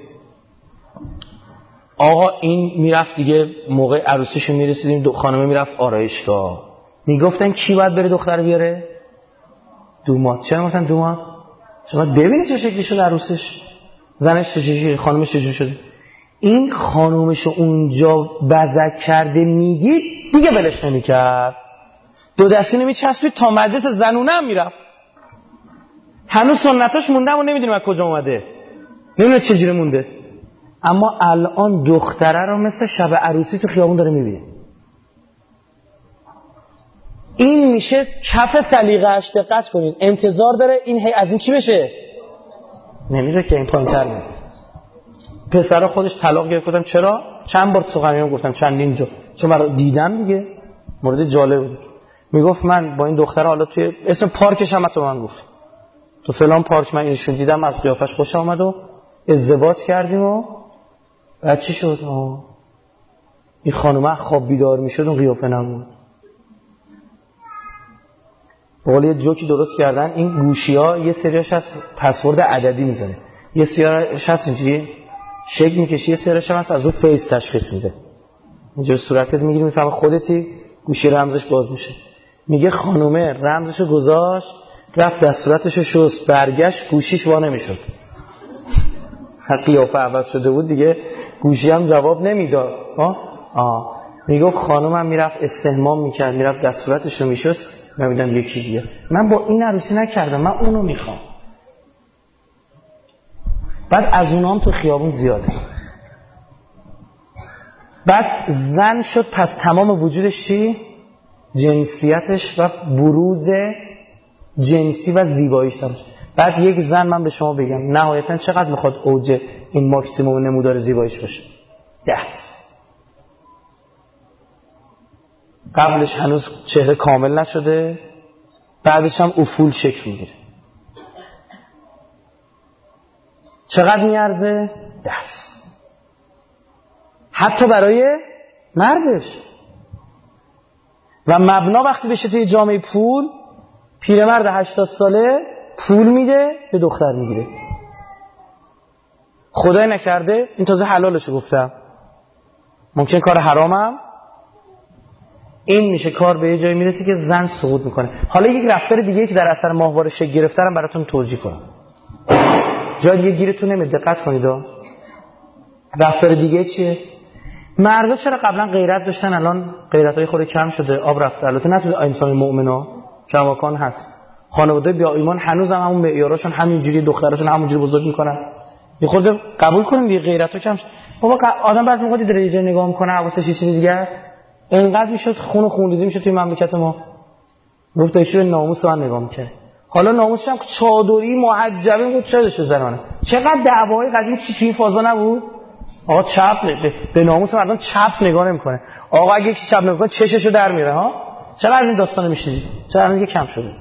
S2: آقا این میرفت دیگه موقع عروسیشون میرسیدیم، خانمه میرفت آرایشگاه، میگفتن کی باید بره دختر بیاره؟ دومات. چرا مثلا دومات؟ شما ببینید چه شکلی شده عروسش، زنش چه شکلی، خانمش چه جوری شده. این خانومشو اونجا بزک کرده میدید دیگه ولش نمیکرد، دو دستی نمیچسبید تا مجلس زنونه هم میرفت. هنوز سنتاش مونده و نمیدونیم از کجا اومده، نمیدونم چه جوری مونده. اما الان دختره رو مثل شب عروسی تو خیابون داره میبینه. این میشه کف سلیقه‌اش. دقت کنین، انتظار داره این از این چی بشه؟ نمیره که این پایین‌تر میره. پسرا خودش طلاق گرفت. گفتم چرا؟ چند بار سخنرانی گفتم، چندین جا، چون من دیدم دیگه، مورد جالب بود. میگفت من با این دختر حالا توی اسم پارکش هم تو من گفت تو فلان پارک من اینشون دیدم، از قیافش خوشم اومد و ازدواج کردیم و بعد چی شد؟ این خانومه خواب بیدار میشد اون قیافه نبود. بالا یه جوکی درست کردن، این گوشی‌ها یه سریاش از پسورد عددی میزنه، یه سریاش هست اینجوری شکل میکشی، یه سریاش هم هست از رو فیس تشخیص میده. اینجا صورتت میگیری میفهمه خودتی، گوشی رمزش باز میشه. میگه خانومه رمزشو گذاشت، رفت دستوراتشو شست، برگشت گوشیش وا نمیشد. قیافه عوض شده بود دیگه، گوشی هم جواب نمیداد. میگفت خانومم میرفت استحمام میکرد، میرفت دستوراتشو میشست، من میدم یکی دیگه. من با این عروسی نکردم، من اونو میخوام. بعد از اونام تو خیابون زیاده. بعد زن شد، پس تمام وجودش چی؟ جنسیتش و بروز جنسی و زیباییش داشت. بعد یک زن، من به شما بگم نهایتاً چقدر میخواد اوج این ماکسیموم نمودار زیباییش باشه؟ 10. قبلش هنوز چهره کامل نشده، بعدش هم افول شکل میگیره. چقدر میارزه؟ 10. حتی برای مردش. و مبنا وقتی بشه توی جامعه پول، پیرمرد 80 ساله پول میده به دختر میگیره. خدای نکرده این تازه حلالشو گفتم، ممکن کار حرامم این میشه، کار به یه جایی میرسی که زن سقوط میکنه. حالا یک رفتار دیگه که در اثر ماهواره شکل گرفتارم براتون توضیح کنم، جای دیگه گیرتون نمیاد، دقت کنید. رفتار دیگه چیه؟ مردا چرا قبلا غیرت داشتن الان غیرتای خود کم شده، آب رفته؟ البته نه تو انسان مؤمنا کماکان هست، خانواده بیا ایمان هنوز هم همون معیاراشون همینجوری، دختراشون همونجوری بزرگ میکنن. یه خورده قبول کنیم دیگه غیرت‌ها کم شد. بابا آدم بعضی موقع داره یه جای نگاه میکنه حواسش یه چیز دیگه است، اینقدر میشد خون و خونریزی میشد توی مملکت ما. گفت ایشون ناموس رو نگاه میکنه. حالا ناموسش هم چادری محجبه بود، چه داشته زنانه. چقدر دعوای قدیم چی توی این فازا نبود؟ آقا چپ به ناموس مردم چپ نگاه نمیکنه. آقا اگه یکی چپ نگاه کنه چششو در میره ها. چقدر این داستانو میشنید؟ چقدر دیگه کم شده.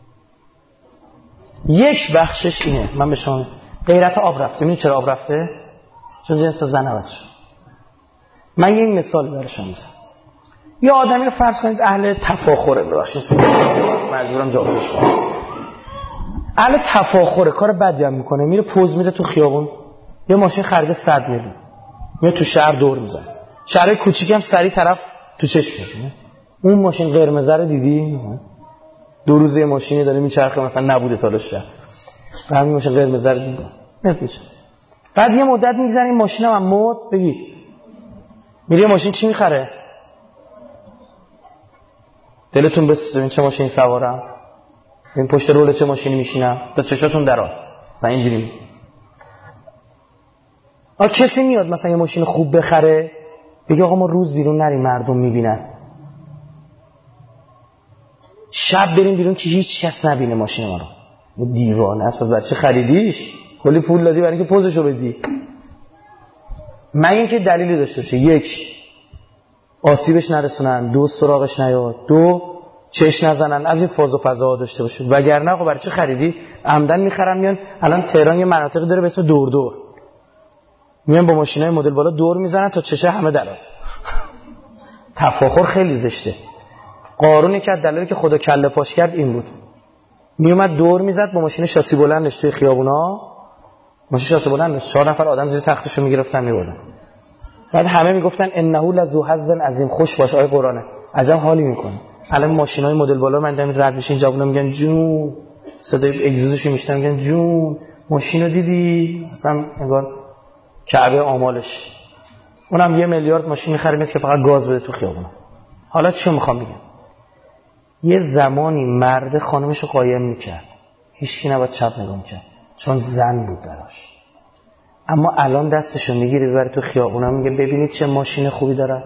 S2: یک بخشش اینه، من به شما غیرت آب رفته. میدونی چرا آب رفته؟ چون جنس زن عوض شد. من یه مثال برای شما میزنم. یه آدمی رو فرض کنید اهل تفاخره، ببخشید مجبورم جابجاش کنم، اهل تفاخره، کار بدی هم میکنه، میره پوز میده تو خیابون، یه ماشین خرید 100 میلیون میاد تو شهر دور میزنه، شهر کوچیک هم سری طرف تو چشم میاد. اون ماشین قرمز رو دیدی؟ 2 روز یه ماشینی داره میچرخه مثلا نبوده تا شهر، بعد این ماشین قرمز رو دیدم میاد میشه. بعد یه مدت میگذره این ماشین هم مود بگیر میره ماشین چی میخره؟ دلتون بسوزه این چه ماشین سوارم، این پشت رول چه ماشینی میشینم، تا چشاتون درآ مثلا اینجوری. کسی میاد مثلا یه ماشین خوب بخره بگه آقا ما روز بیرون نریم مردم میبینن، شب بریم بیرون که هیچ کس نبینه ماشین ما رو. دیوانه است. برای چه خریدیش؟ کلی پول دادی برای اینکه پوزشو بدی. من اینکه دلیلی داشته باشه، 1 آسیبش نرسونن، 2 سراغش نیاد، 2 چش نزنن، از این فاز و فضاها داشته باشه. وگرنه آقا برای چه خریدی؟ عمدن میخرن میان. الان تهران یه مناطقی داره به اسم دور میان با ماشینای مدل بالا دور میزنن تا چشه همه درات. تفاخر خیلی زشته. قارونی که دلیلی که خدا کله پاش کرد این بود، میومد دور میزد با ماشین شاسی بلندش توی خیابونا، ماشین شاسی بلندش 4 نفر آدم زیر تختشو میگرفتن میبردن. بعد همه میگفتن انه لذو حظ عظیم، خوش باش آیه قرآنه، عجب حالی میکنه. الان ماشینای مدل بالا من دیدم رد میشه این جوونا میگن جون، صدای اگزوزش میشنن میگن جون ماشینو دیدی؟ مثلا انگار کعبه آمالش. اونم 1 میلیارد ماشین میخره میاد که فقط گاز بده تو خیابون. حالا چی میخوام بگم؟ یه زمانی مرد خانمشو قایم میکرد، هیچکی نباید چپ نگاه میکرد چون زن بود دراش. اما الان دستشو میگیره ببره تو خیابونا میگه ببینید چه ماشین خوبی داره.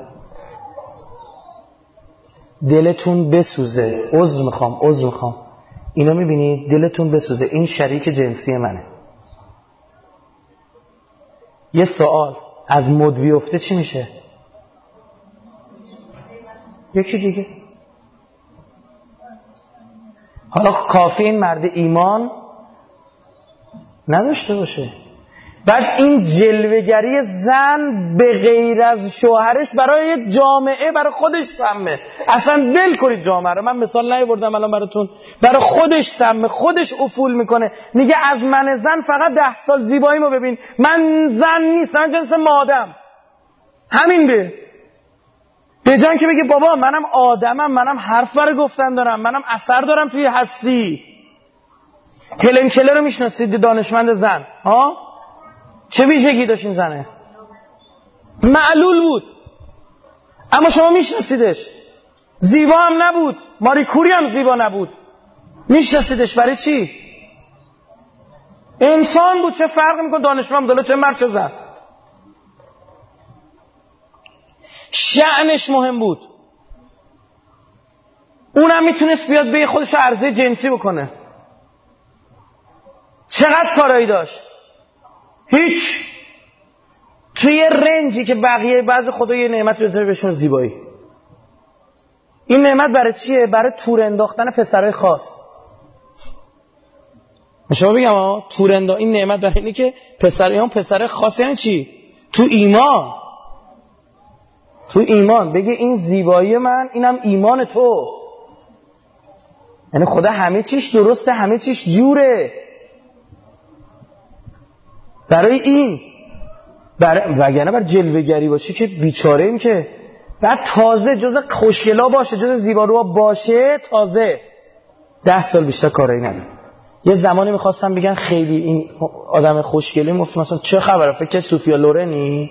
S2: دلتون بسوزه، عذر میخوام، اینا میبینید دلتون بسوزه، این شریک جنسی منه. یه سوال، از مد بیفته چی میشه؟ یکی دیگه. حالا کافی این مرد ایمان نداشته باشه. بعد این جلوه‌گری زن به غیر از شوهرش برای یک جامعه برای خودش سمه. اصلا ول کنید جامعه رو. من مثال نیاوردم الان براتون. برای خودش سمه، خودش افول میکنه. میگه از من زن فقط 10 سال زیباییمو ببین، من زن نیستم، من جنس مادم. همین به جان که بگه بابا منم آدمم، منم حرف برای گفتن دارم، منم اثر دارم توی هستی. هلن کلر رو میشناسید؟ دانشمند زن. چه ویژگی داشت این زنه؟ معلول بود، اما شما میشناسیدش. زیبا هم نبود، ماری کوری هم زیبا نبود، میشناسیدش. برای چی؟ انسان بود. چه فرق میکنه دانشمند داره چه مرد چه زن؟ شأنش مهم بود. اونم میتونست بیاد به خودش عرضه جنسی بکنه. چقدر کارایی داشت؟ هیچ. توی رنجی که بقیه بعضی خدا یه نعمت بده بهشون زیبایی. این نعمت برای چیه؟ برای تور انداختن پسرای خاص. شما بگم تور انداختن این نعمت برای اینه که پسر خاص. یعنی چی؟ تو ایمان بگه این زیبایی من، اینم ایمان تو. یعنی خدا همه چیش درسته، همه چیش جوره. برای این وگرنه بر جلوه‌گری باشه که بیچاره ایم که. بعد تازه جز خوشگلا باشه، جز زیبارو باشه، تازه 10 سال بیشتر کارایی نداره. یه زمانی میخواستم بگن خیلی این آدم خوشگلی، گفتم مثلا چه خبره؟ فکر سوفیا لورنی؟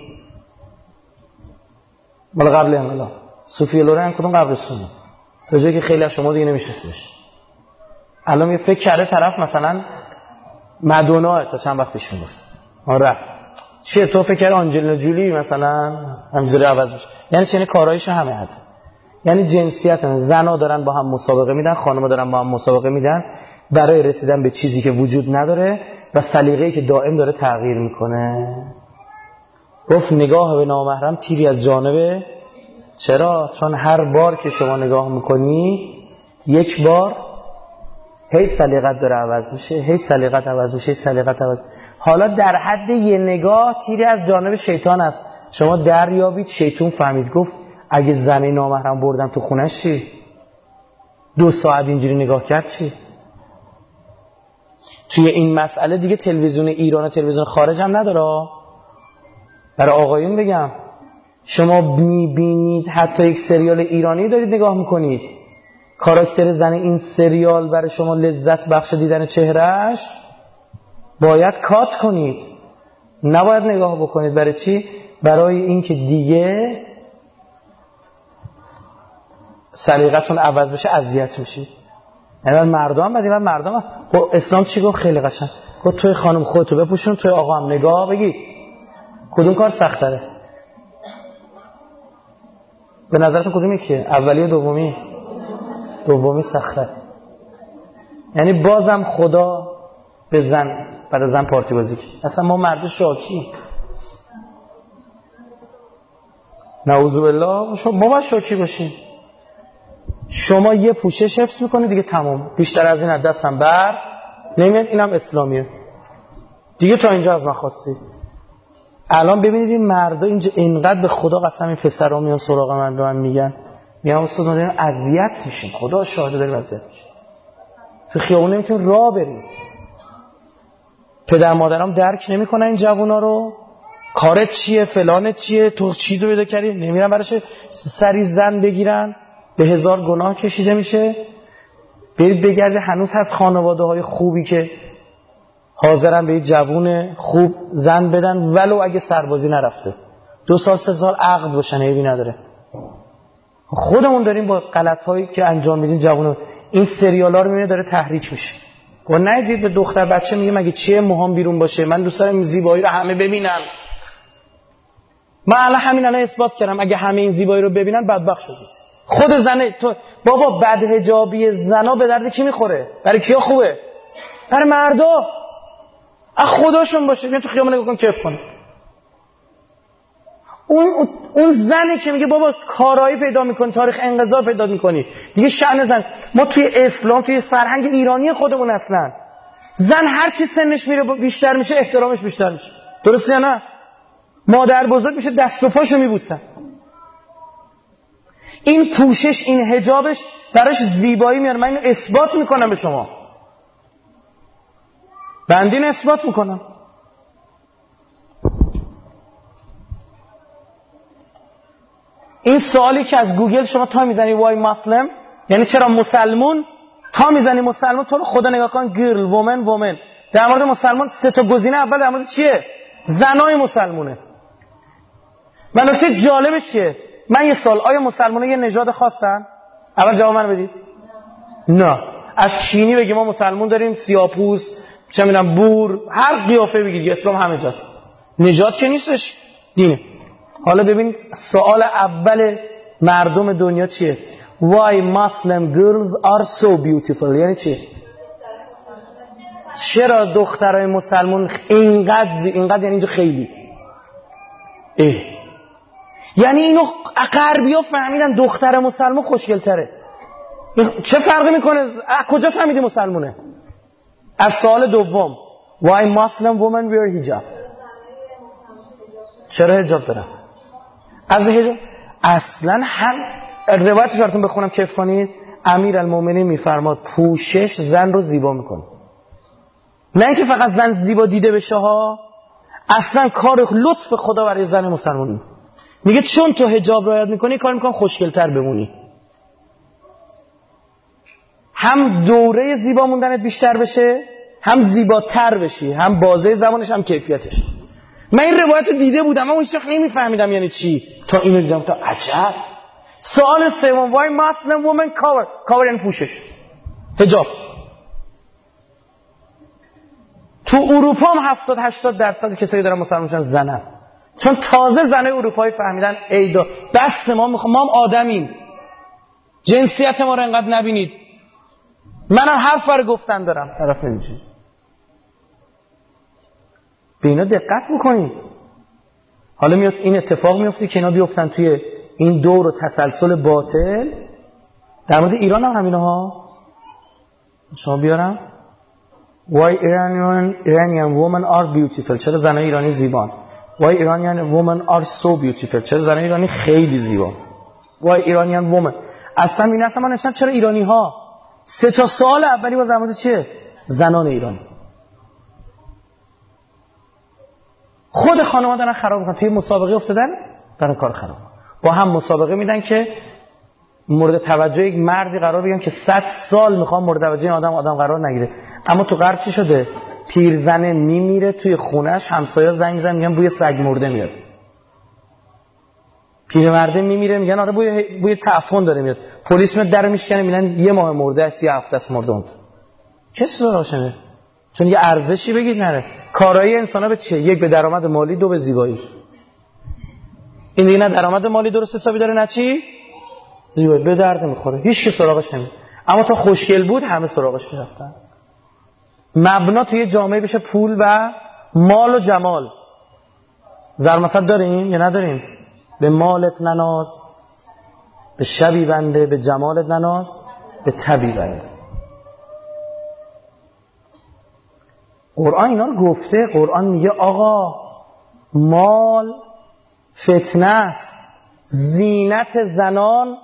S2: مال قبل انقلاب. سوفیا لورن کدوم قبرستونه؟ تا جایی که خیلی از شما دیگه نمیشناسیدش. الان یه فکر کرده طرف مثلا مادونا تا چند وقت پیش میگفت. رفت. چیه تو فکر آنجلینا جولی مثلا همینجوری عوض میشه؟ یعنی چه کارایش همه حد. یعنی جنسیت زنا دارن با هم مسابقه میدن، خانم‌ها دارن با هم مسابقه میدن برای رسیدن به چیزی که وجود نداره و سلیقه‌ای که دائم داره تغییر میکنه. گفت نگاه به نامحرم تیری از جانب. چرا؟ چون هر بار که شما نگاه میکنی یک بار هی سلیقت داره عوض میشه، هی سلیقت عوض میشه، هی سلیقت عوض. حالا در حد یه نگاه تیری از جانب شیطان است. شما دریابید شیطان فهمید، گفت اگه زن نامحرم بردم تو خونش چی؟ 2 ساعت اینجوری نگاه کرد چی؟ توی این مسئله دیگه تلویزیون ایران و تلویزیون خارج هم نداره. برای آقایون بگم، شما میبینید حتی یک سریال ایرانی دارید نگاه میکنید، کاراکتر زن این سریال برای شما لذت بخش دیدن چهرهش، باید کات کنید، نباید نگاه بکنید. برای چی؟ برای اینکه دیگه سلیقتون عوض بشه، اذیت میشید. یعنی مردم بعد این مردم اسلام چی گفت؟ خیلی قشنگ گفت توی خانم خودتو بپوشون، توی آقا هم نگاه. بگید کدوم کار سخت تره؟ به نظرتون کدوم یکیه؟ اولی و دومی؟ دومی سخته. یعنی بازم خدا به زن، برای زن پارتی بازی کرد. اصلا ما مرد شاکی، نعوذ بالله، ما باید شاکی باشیم. شما یه پوشش حفظ میکنی دیگه تمام، بیشتر از این از دستم بر نمیاد. اینم اسلامیه دیگه. تا اینجا از من خواستی. الان ببینید این مردا اینجا اینقدر به خدا قسم، این پسرا میان سراغ من، به من میگن استاد ما داریم اذیت میشیم، خدا شاهد داریم اذیت میشیم، تو خیابون نمیتونیم راه بریم. پدر مادرام درک نمیکنن این جوونا رو. کارت چیه؟ فلانت چیه؟ تو چی رو پیدا کردی؟ نمیرن براش سری زن بگیرن، به 1000 گناه کشیده میشه. برید بگردید هنوز هست خانواده‌های خوبی که حاضرن به یه جوون خوب زن بدن ولو اگه سربازی نرفته، 2 سال 3 سال عقد باشن، عیبی نداره. خودمون داریم با غلط‌هایی که انجام میدیم جوونا این سریالا رو میبینه داره تحریک میشه. و ندید به دختر بچه میگه مگه چیه موهام بیرون باشه، من دوست دارم این زیبایی رو همه ببینن. من الان اثبات کردم اگه همه این زیبایی رو ببینن بدبخت شدید. خود زنه تو بابا بدحجابی زنا به درد کی میخوره؟ برای کیا خوبه؟ برای مردا. خداشون باشه. بیا تو خیابون نگاه کن، کیف کن. اون زنی که میگه بابا کارایی پیدا میکنی، تاریخ انقضا پیدا میکنی دیگه، شأن زن. ما توی اسلام، توی فرهنگ ایرانی خودمون اصلا زن هر چی سنش میره بیشتر میشه احترامش بیشتر میشه. درسته یا نه؟ مادر بزرگ میشه دست و پاشو میبوسن. این پوشش، این حجابش براش زیبایی میاره. من اینو اثبات میکنم به شما، بندین اثبات میکنم. این سوالی که از گوگل شما تا میزنی وای مسلم، یعنی چرا مسلمون، تا میزنی مسلمون، تو رو خدا نگاه کن، گرل، وومن. در مورد مسلمان 3 تا گزینه اول در مورد چیه؟ زنای مسلمونه. من نکته جالبش چیه؟ من یه سال، آیا مسلمان‌ها یه نژاد خاصن؟ اول جواب من بدید. نه. از چینی بگیم ما مسلمون داریم، سیاه‌پوست، چه می‌دونم بور، هر قیافه بگید، اسلام همه جاست. نژاد که نیستش، دینه. حالا ببینید سوال اول مردم دنیا چیه؟ Why Muslim girls are so beautiful؟ یعنی چی؟ چرا دخترای مسلمان اینقدر یعنی اینجا خیلی یعنی اینو غربی‌ها فهمیدن دختر مسلمان خوشگل‌تره. چه فرقی میکنه؟ کجا فهمیدی مسلمونه؟ از سوال دوم Why Muslim women wear hijab؟ چرا حجاب دارن؟ از حجاب اصلا هم روایتش براتون بخونم کیف کنید. امیرالمومنین میفرماد پوشش زن رو زیبا میکنه. نه اینکه فقط زن زیبا دیده بشه ها، اصلا کار لطف خدا برای زن مسلمانی. میگه چون تو حجاب رعایت میکنی کار میکنم خوشگل‌تر بمونی، هم دوره زیبا موندنت بیشتر بشه، هم زیباتر بشی، هم بازه زمانش هم کیفیتش. من این روایت رو دیده بودم اما هیچ وقت نمیفهمیدم یعنی چی، تا اینو دیدم تا عجب. سوال سوم why Muslim women cover این پوشش حجاب. تو اروپا هم 70-80% کسایی دارن مسلمان میشن زنن، چون تازه زنای اروپایی فهمیدن ایدا بس ما هم آدمیم، جنسیت ما رو انقدر نبینید. منم حرف رو گفتن دارم، طرف نمیشه. به اینا دقت بکنید. حالا میاد این اتفاق میفته که اینا بیفتن توی این دور و تسلسل باطل. در مورد ایران هم همینه ها. شما بیارم Why Iranian women are beautiful؟ چرا زنای ایرانی زیبان؟ Why Iranian women are so beautiful؟ چرا زنای ایرانی خیلی زیبان؟ Why Iranian women؟ اصلا این اصلا ما نشدم چرا ایرانی ها؟ 3 تا سوال اولی با در مورد چیه؟ زنان ایرانی. خود خانم‌ها دارن خراب میکنن، توی مسابقه افتادن دارن کار خراب. با هم مسابقه میدن که مورد توجه یک مردی قرار بگیرن که 100 سال میخوام مورد توجه این آدم قرار نگیره. اما تو غرب چی شده؟ پیرزنه میمیره توی خونش، همسایه‌ها زنگ میزنن میگن بوی سگ مرده میاد. پیرمرده میمیره میگن آره بوی تعفن داره میاد. پلیس میاد در میشکنه میگن 1 ماه مرده است یا 7 است مرده اند. چه سراغشه؟ چون یه ارزشی بگید نره. کارایی انسانا به چیه؟ 1 به درآمد مالی، 2 به زیبایی. این دیگه نه درآمد مالی درست حسابی داره نه چی؟ زیبایی. به درد میخوره. هیچ کی سراغش نمیره. اما تا خوشگل بود همه سراغش میرفتن. مبنا توی جامعه بشه پول و مال و جمال. زرمصد داریم یا نداریم؟ به مالت نناز، به شبی بنده، به جمالت نناز، به تبی بنده. قرآن اینا رو گفته. قرآن میگه آقا مال فتنه است، زینت زنان.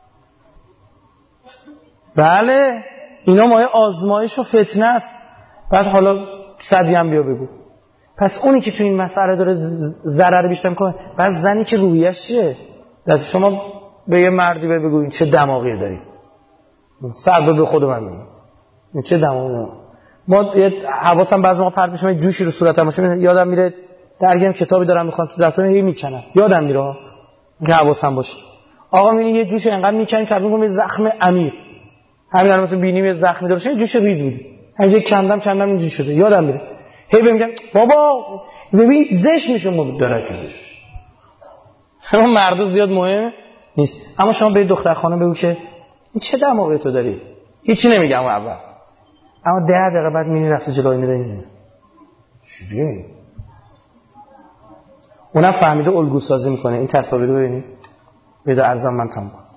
S2: بله اینا مایه آزمایش و فتنه است. بعد حالا صدی هم بیا بگو. پس اونی که تو این مسئله داره ضرر بیشتر میکنه، بعد زنی که رویش چیه؟ شما به یه مردی بگو این چه دماغی داری، سر به خود من میگم این چه دماغی داری. ما حواسم بعضی موقع پرت میشه، جوشی رو صورتم باشه یادم میره درگم کتابی دارم میخوام تو دفترم هی میکنم، یادم میره که حواسم باشه. آقا میبینی یه جوش اینقدر میکنیم تبدیل میکنیم به زخم عمیق. همین الان مثلا بینیم یه زخمی داره باشه، جوش ریز بود، همینجوری کندم اینجوری شده، یادم میره. هی میگم بابا ببین زشت میشه، ما داره که زشت میشه. اون مرد زیاد مهم نیست. اما شما به دختر خانم بگو که این چه دماغی تو داری، هیچی نمیگم اول، اما 10 دقیقه بعد میری رفته جلوی میره. چجوریه؟ اونم فهمیده الگو سازی میکنه. این تصاویر رو ببینید. بده ارزم من تام کن.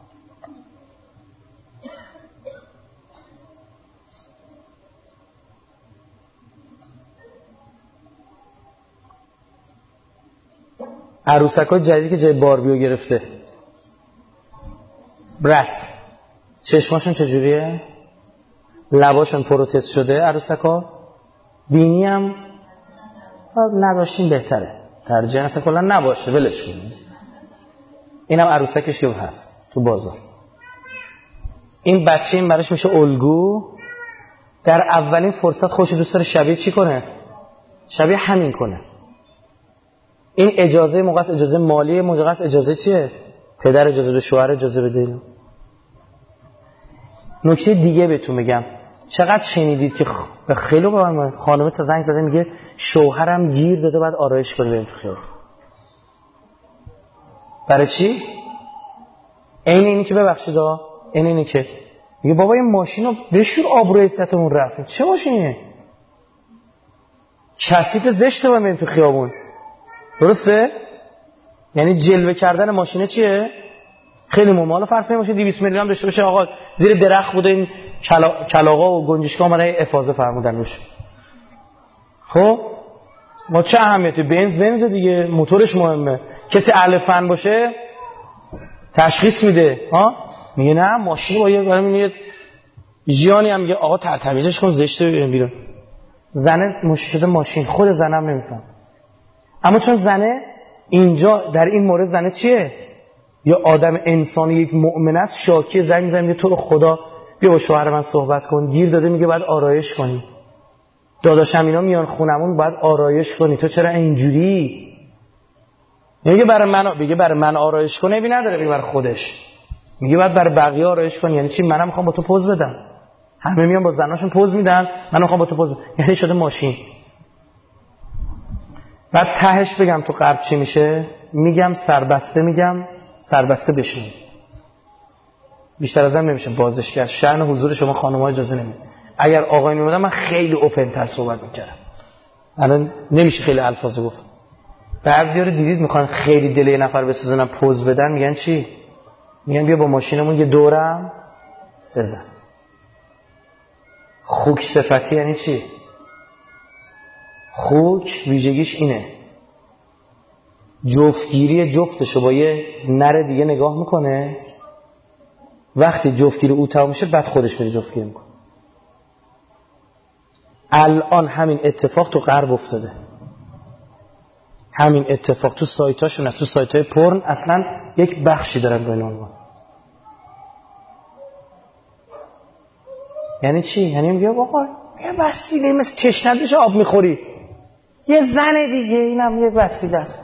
S2: عروسک‌های جدیدی که جای باربیو گرفته، برت، چشماشون چجوریه؟ لباشون پروتز شده عروسک‌ها. بینی هم نداشتین بهتره، ترجیح اصلا کلا نباشه، ولش کنید. اینم عروسکش که هست تو بازار. این بچه این براش میشه الگو. در اولین فرصت خوش دوست داره شبیه چی کنه؟ شبیه همین کنه. این اجازه موقع است، اجازه مالی، موقع است اجازه چیه؟ پدر اجازه به شوهر اجازه بده. نکته دیگه بهتون میگم، چقدر شنیدید که خیلی خانم تا زنگ زده میگه شوهرم گیر داده بعد آرایش کنه بریم تو خیابون. برای چی؟ اینی که ببخشید اینی که میگه بابا این ماشینو بشور آبرو عزتمون رفت. چه ماشینیه؟ کثیف زشته بریم تو خیابون. درسته؟ یعنی جلوه کردن ماشینه چیه؟ خیلی مهمه. فرض کنید ماشین 200 میلیون هم داشته باشه، آقا زیر درخت بوده، این کلاغا و گنجشکا اومدن افاضه فرمودن روش. خب ما چه اهمیتی؟ بنز دیگه، موتورش مهمه. کسی اهل فن باشه تشخیص میده. میگه نه ماشین با یه ژیانی هم میگه آقا ترتمیزش کن زشته بیرون. زنه مشکل شده ماشین، خود زنم نمیفهم. اما چون زنه اینجا در این مورد زنه چیه؟ یا آدم انسانی، یک مؤمن است، شاکی زنگ میزنه میگه تو رو خدا بیا با شوهر من صحبت کن. گیر داده میگه باید آرایش کنی. داداشم اینا میان خونمون باید آرایش کنی. تو چرا اینجوری؟ میگه برای من آرایش کنه بی نداره، میگه برای خودش. میگه باید برای بقیه آرایش کنی. یعنی چی؟ منم میخوام با تو پوز بدم. همه میان با زناشون پوز میدن، منم میخوام با تو پوز بدم. یعنی شده ماشین. بعد تهش بگم تو غرب چی میشه؟ میگم سربسته بشین. بیشتر از این نمیشه بازش کرد. شأن حضور شما خانم‌ها اجازه نمیده. اگر آقایون اومدن من خیلی اوپن تر صحبت میکردم. الان نمیشه خیلی الفاظ گفت. بعضیا رو دیدید میخوان خیلی دل یه نفر بسوزونن پوز بدن، میگن چی؟ میگن بیا با ماشینمون یه دورم بزن. خوک صفتی یعنی چی؟ خوک ویژگیش اینه، جفتگیری جفتشو با یه نر دیگه نگاه میکنه، وقتی جفتگیری او تمام میشه بعد خودش میره جفتگیری میکنه. الان همین اتفاق تو غرب افتاده. همین اتفاق تو سایتاشون هست، تو سایتای پورن اصلا یک بخشی دارن به این عنوان. یعنی چی؟ یعنی میگه آقا یه وسیله مثل تشنه بشه آب میخوری، یه زن دیگه اینم یه وسیله است.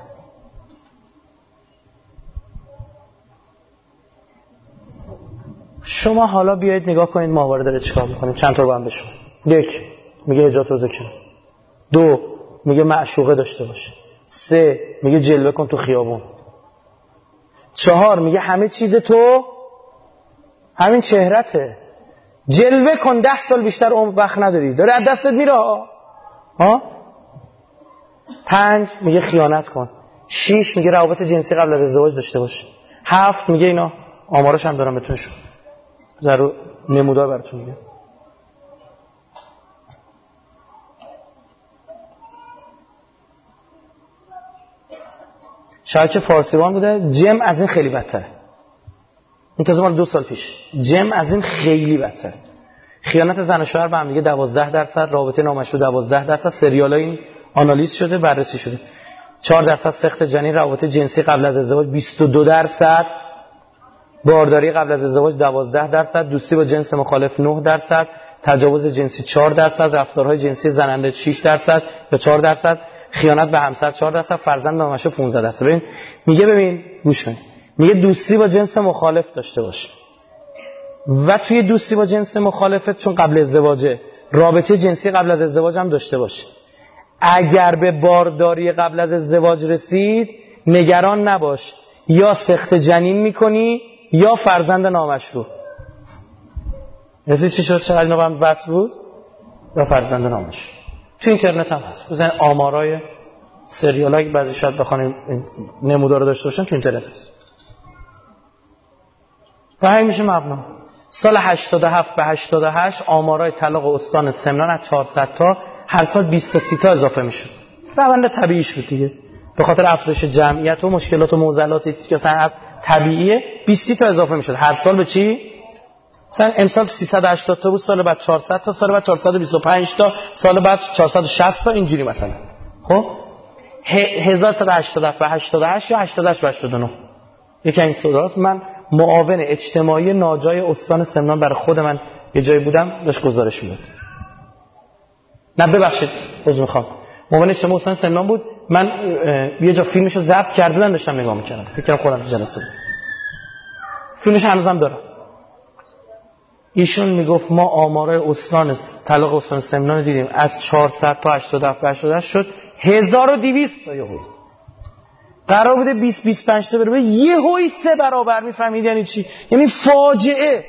S2: شما حالا بیایید نگاه کنید ماهواره داره چیکار میکنه. چند تا با هم بشون. 1 میگه حجاب رو ذکر. 2 میگه معشوقه داشته باشه. 3 میگه جلوه کن تو خیابون. 4 میگه همه چیز تو همین چهرته، جلوه کن 10 سال بیشتر عمر وقت نداری، داره از دستت میره. 5 میگه خیانت کن. 6 میگه روابط جنسی قبل از ازدواج داشته باش. 7 میگه اینا آمارش هم دارم بهتون شد ضرور نمودار براتون میگم. شاید که فارسیوان بوده. جم از این خیلی بدتره. این تازه مال 2 سال پیش. جم از این خیلی بدتره. خیانت زن و شوهر با هم دیگه 12%، رابطه نامشروع 12%. سریالای این آنالیز شده، بررسی شده. 4% سخت جنین، روابط جنسی قبل از ازدواج 22%، بارداری قبل از ازدواج 12%، دوستی با جنس مخالف 9%، تجاوز جنسی 4%، رفتارهای جنسی زننده 6% یا 4%، خیانت به همسر 4%، فرزند نامشروع 15%. ببین گوش کن. میگه دوستی با جنس مخالف داشته باش و توی دوستی با جنس مخالفت چون قبل ازدواجه، رابطه جنسی قبل از ازدواج هم داشته باش. اگر به بارداری قبل از ازدواج رسید نگران نباش، یا سخت جنین میکنی یا فرزند نامشروع. چی شد؟ چقدر اینا با بس بود؟ یا فرزند نامشروع. تو اینترنت هم هست، بزنید آمارای سریال ها بعضی شاید بخوانیم نمودار رو داشته باشن تو اینترنت هست و همین میشه مبنا. سال 87 به 88 آمارای طلاق استان سمنان از 400 تا هر سال 20 تا 30 تا اضافه میشد. روند طبیعیش بود دیگه. به خاطر افزایش جمعیت و مشکلات و معضلاتی که مثلا از طبیعیه 20 تا اضافه میشد. هر سال به چی؟ مثلا امسال 380 تا بود، سال بعد 400 تا، سال بعد 425 تا، سال بعد 460 تا، اینجوری مثلا. خب 1187 به 88 یا 88 به 89 یکی این صداست. من معاون اجتماعی ناجای استان سمنان برای خود من یه جایی بودم داشت گزارش میداد. نه ببخشید عذر میخوام، معاون اجتماعی استان سمنان بود. من یه جا فیلمشو ضبط کردم داشتم نگاه میکردم، فکر کنم خودم تو جلسه بود. فیلمش هنوزم دارم. ایشون میگفت ما آمارای استان طلاق استان سمنان دیدیم از 400 تا 87 به 88 شد 1200 تا یهو. قرار بوده 20 25 تا بره، یهویی 3 برابر. میفهمید یعنی چی؟ یعنی فاجعه.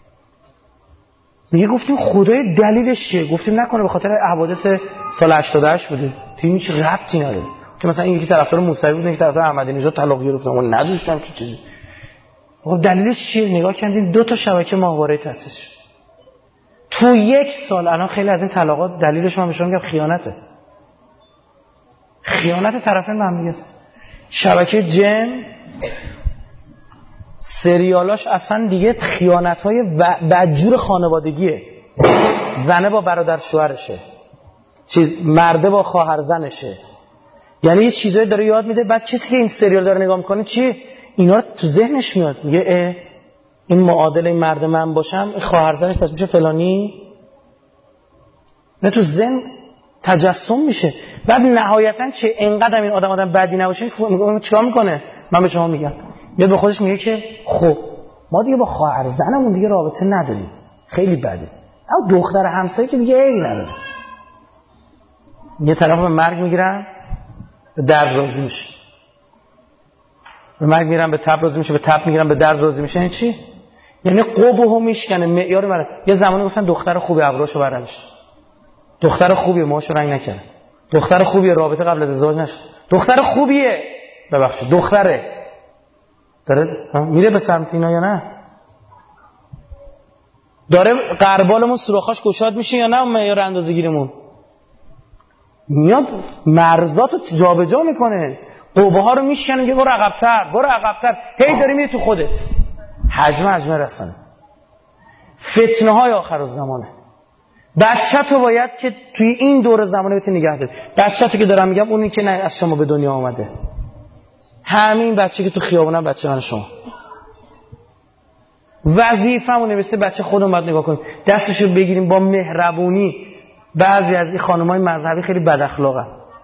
S2: میگه گفتیم خدای دلیلش چیه؟ گفتیم نکنه به خاطر حوادث سال 88 بوده. تیم هیچ ربطی نداره. که مثلا این یکی طرفدار موسوی بود، یکی طرفدار احمدی نژاد طلاق گرفتن. اون نداشتم چه چیزی. خب دلیلش چیه؟ نگاه کردیم 2 تا شبکه ماهواره تأسیس شد. تو یک سال الان خیلی از این طلاقات دلیلش من بهشون میگم خیانته. خیانت طرفین به هم دیگه است. شبکه جن سریالاش اصلا دیگه خیانت‌های بدجور خانوادگیه. زنه با برادر شوهرشه، مرده با خواهر زنشه. یعنی یه چیزایی داره یاد میده. بعد کسی که این سریال داره نگاه میکنه چی؟ اینا رو تو ذهنش میاد، میگه این معادل این مرد من باشم، خواهر زنش پس میشه فلانی. نه تو ذهن تجسم میشه. بعد نهایتاً چه اینقدر این آدم بدی نباشه چیکار میکنه؟ من به شما میگم میاد به خودش میگه که خب ما دیگه با خواهر زنمون دیگه رابطه نداریم، خیلی بده. اما دختر همسایه که دیگه عیبی نداره. یه طرف به مرگ میگیرن، به درد راضی میشه. به مرگ میگیرن، به تب راضی میشه. به تب میگیرن، به درد راضی میشه. یعنی چی؟ یعنی قبهو میشکنه. معیار من یه زمانی گفتن دختر خوبی ابروشو برنش، دختر خوبیه موهاشو رنگ نکنه، دختر خوبیه رابطه قبل از ازدواج نشه، دختر خوبیه ببخشید دختره داره میره به سمت اینا یا نه؟ داره قربالمون سوراخاش گشاد میشه یا نه؟ معیار اندازه‌گیریمون میاد مرزاتو جابجا میکنه، قبه ها رو میشکنه، میگه برو عقب‌تر برو عقب‌تر، هی داری میری تو خودت. حجم رسانه. فتنه های آخر الزمانه. بچه تو باید که توی این دور زمانه بتونی نگه داری. بچه تو که دارم میگم اونی که نه از شما به دنیا آمده، همین بچه که تو خیابونم بچه من شما. وظیفه‌مونه مثل بچه خودمون باید نگاه کنیم، دستشو بگیریم با مهربونی. بعضی از این خانم‌های مذهبی خیلی بد اخلاقن.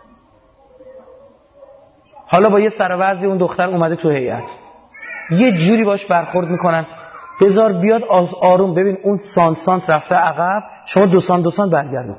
S2: حالا با یه سروزی اون دختر اومده تو هیئت، یه جوری باش برخورد میکنن، بذار بیاد از آروم. ببین اون سانت رفته عقب، شما دو سانت برگردون.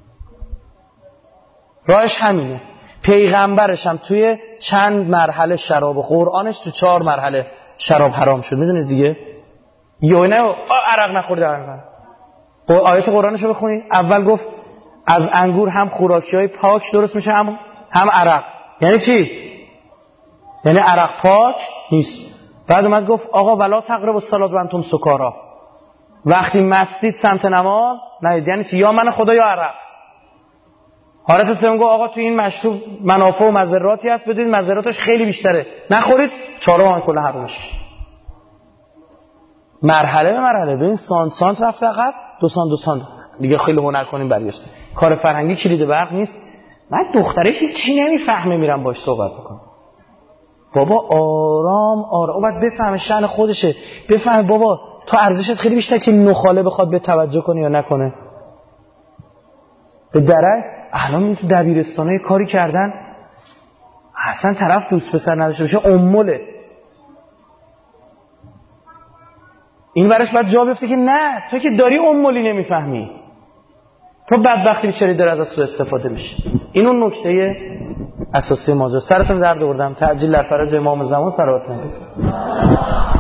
S2: راهش همینه. پیغمبرش هم توی چند مرحله شراب، قرآنش تو 4 مرحله شراب حرام شد. میدونید دیگه؟ یا نه عرق نخورید عرق. آیت قرآنشو بخونید. اول گفت از انگور هم خوراکی‌های پاک درست میشه، هم عرق. یعنی چی؟ یعنی عرق پاک نیست. بعد اومد گفت آقا ولا تقربوا الصلاة و انتم سکارا، وقتی مستید سمت نماز نرید. یعنی چی؟ یا من خدا یا عرق. حالت سوم گفت آقا تو این مشروب منافع و مضراتی هست، بدونید مضراتش خیلی بیشتره، نخورید. 4 کلا حرامش. مرحله به مرحله. ببین سانت رفت عقب، 2 سانت دیگه. خیلی هنر کنیم برگشت. کار فرهنگی کلید برق نیست. من دختره هیچی نمیفهمه میرم باش صحبت بکنم. بابا آرام باید بفهمه شأن خودشه، بفهمه بابا تو ارزشت خیلی بیشتر که نخاله بخواد به توجه کنه یا نکنه. به درک الان تو دبیرستانه کاری کردن اصلا طرف دوست پسر نداشته باشه اموله. این ورش باید جا بیفته که نه، تو که داری امولی نمیفهمی، تو بدبختی بیچاره داره از سوء استفاده میشه. این اون نکته اساسی ماجرا. سرتون درد آوردم. تعجیل در فرج امام زمان صلوات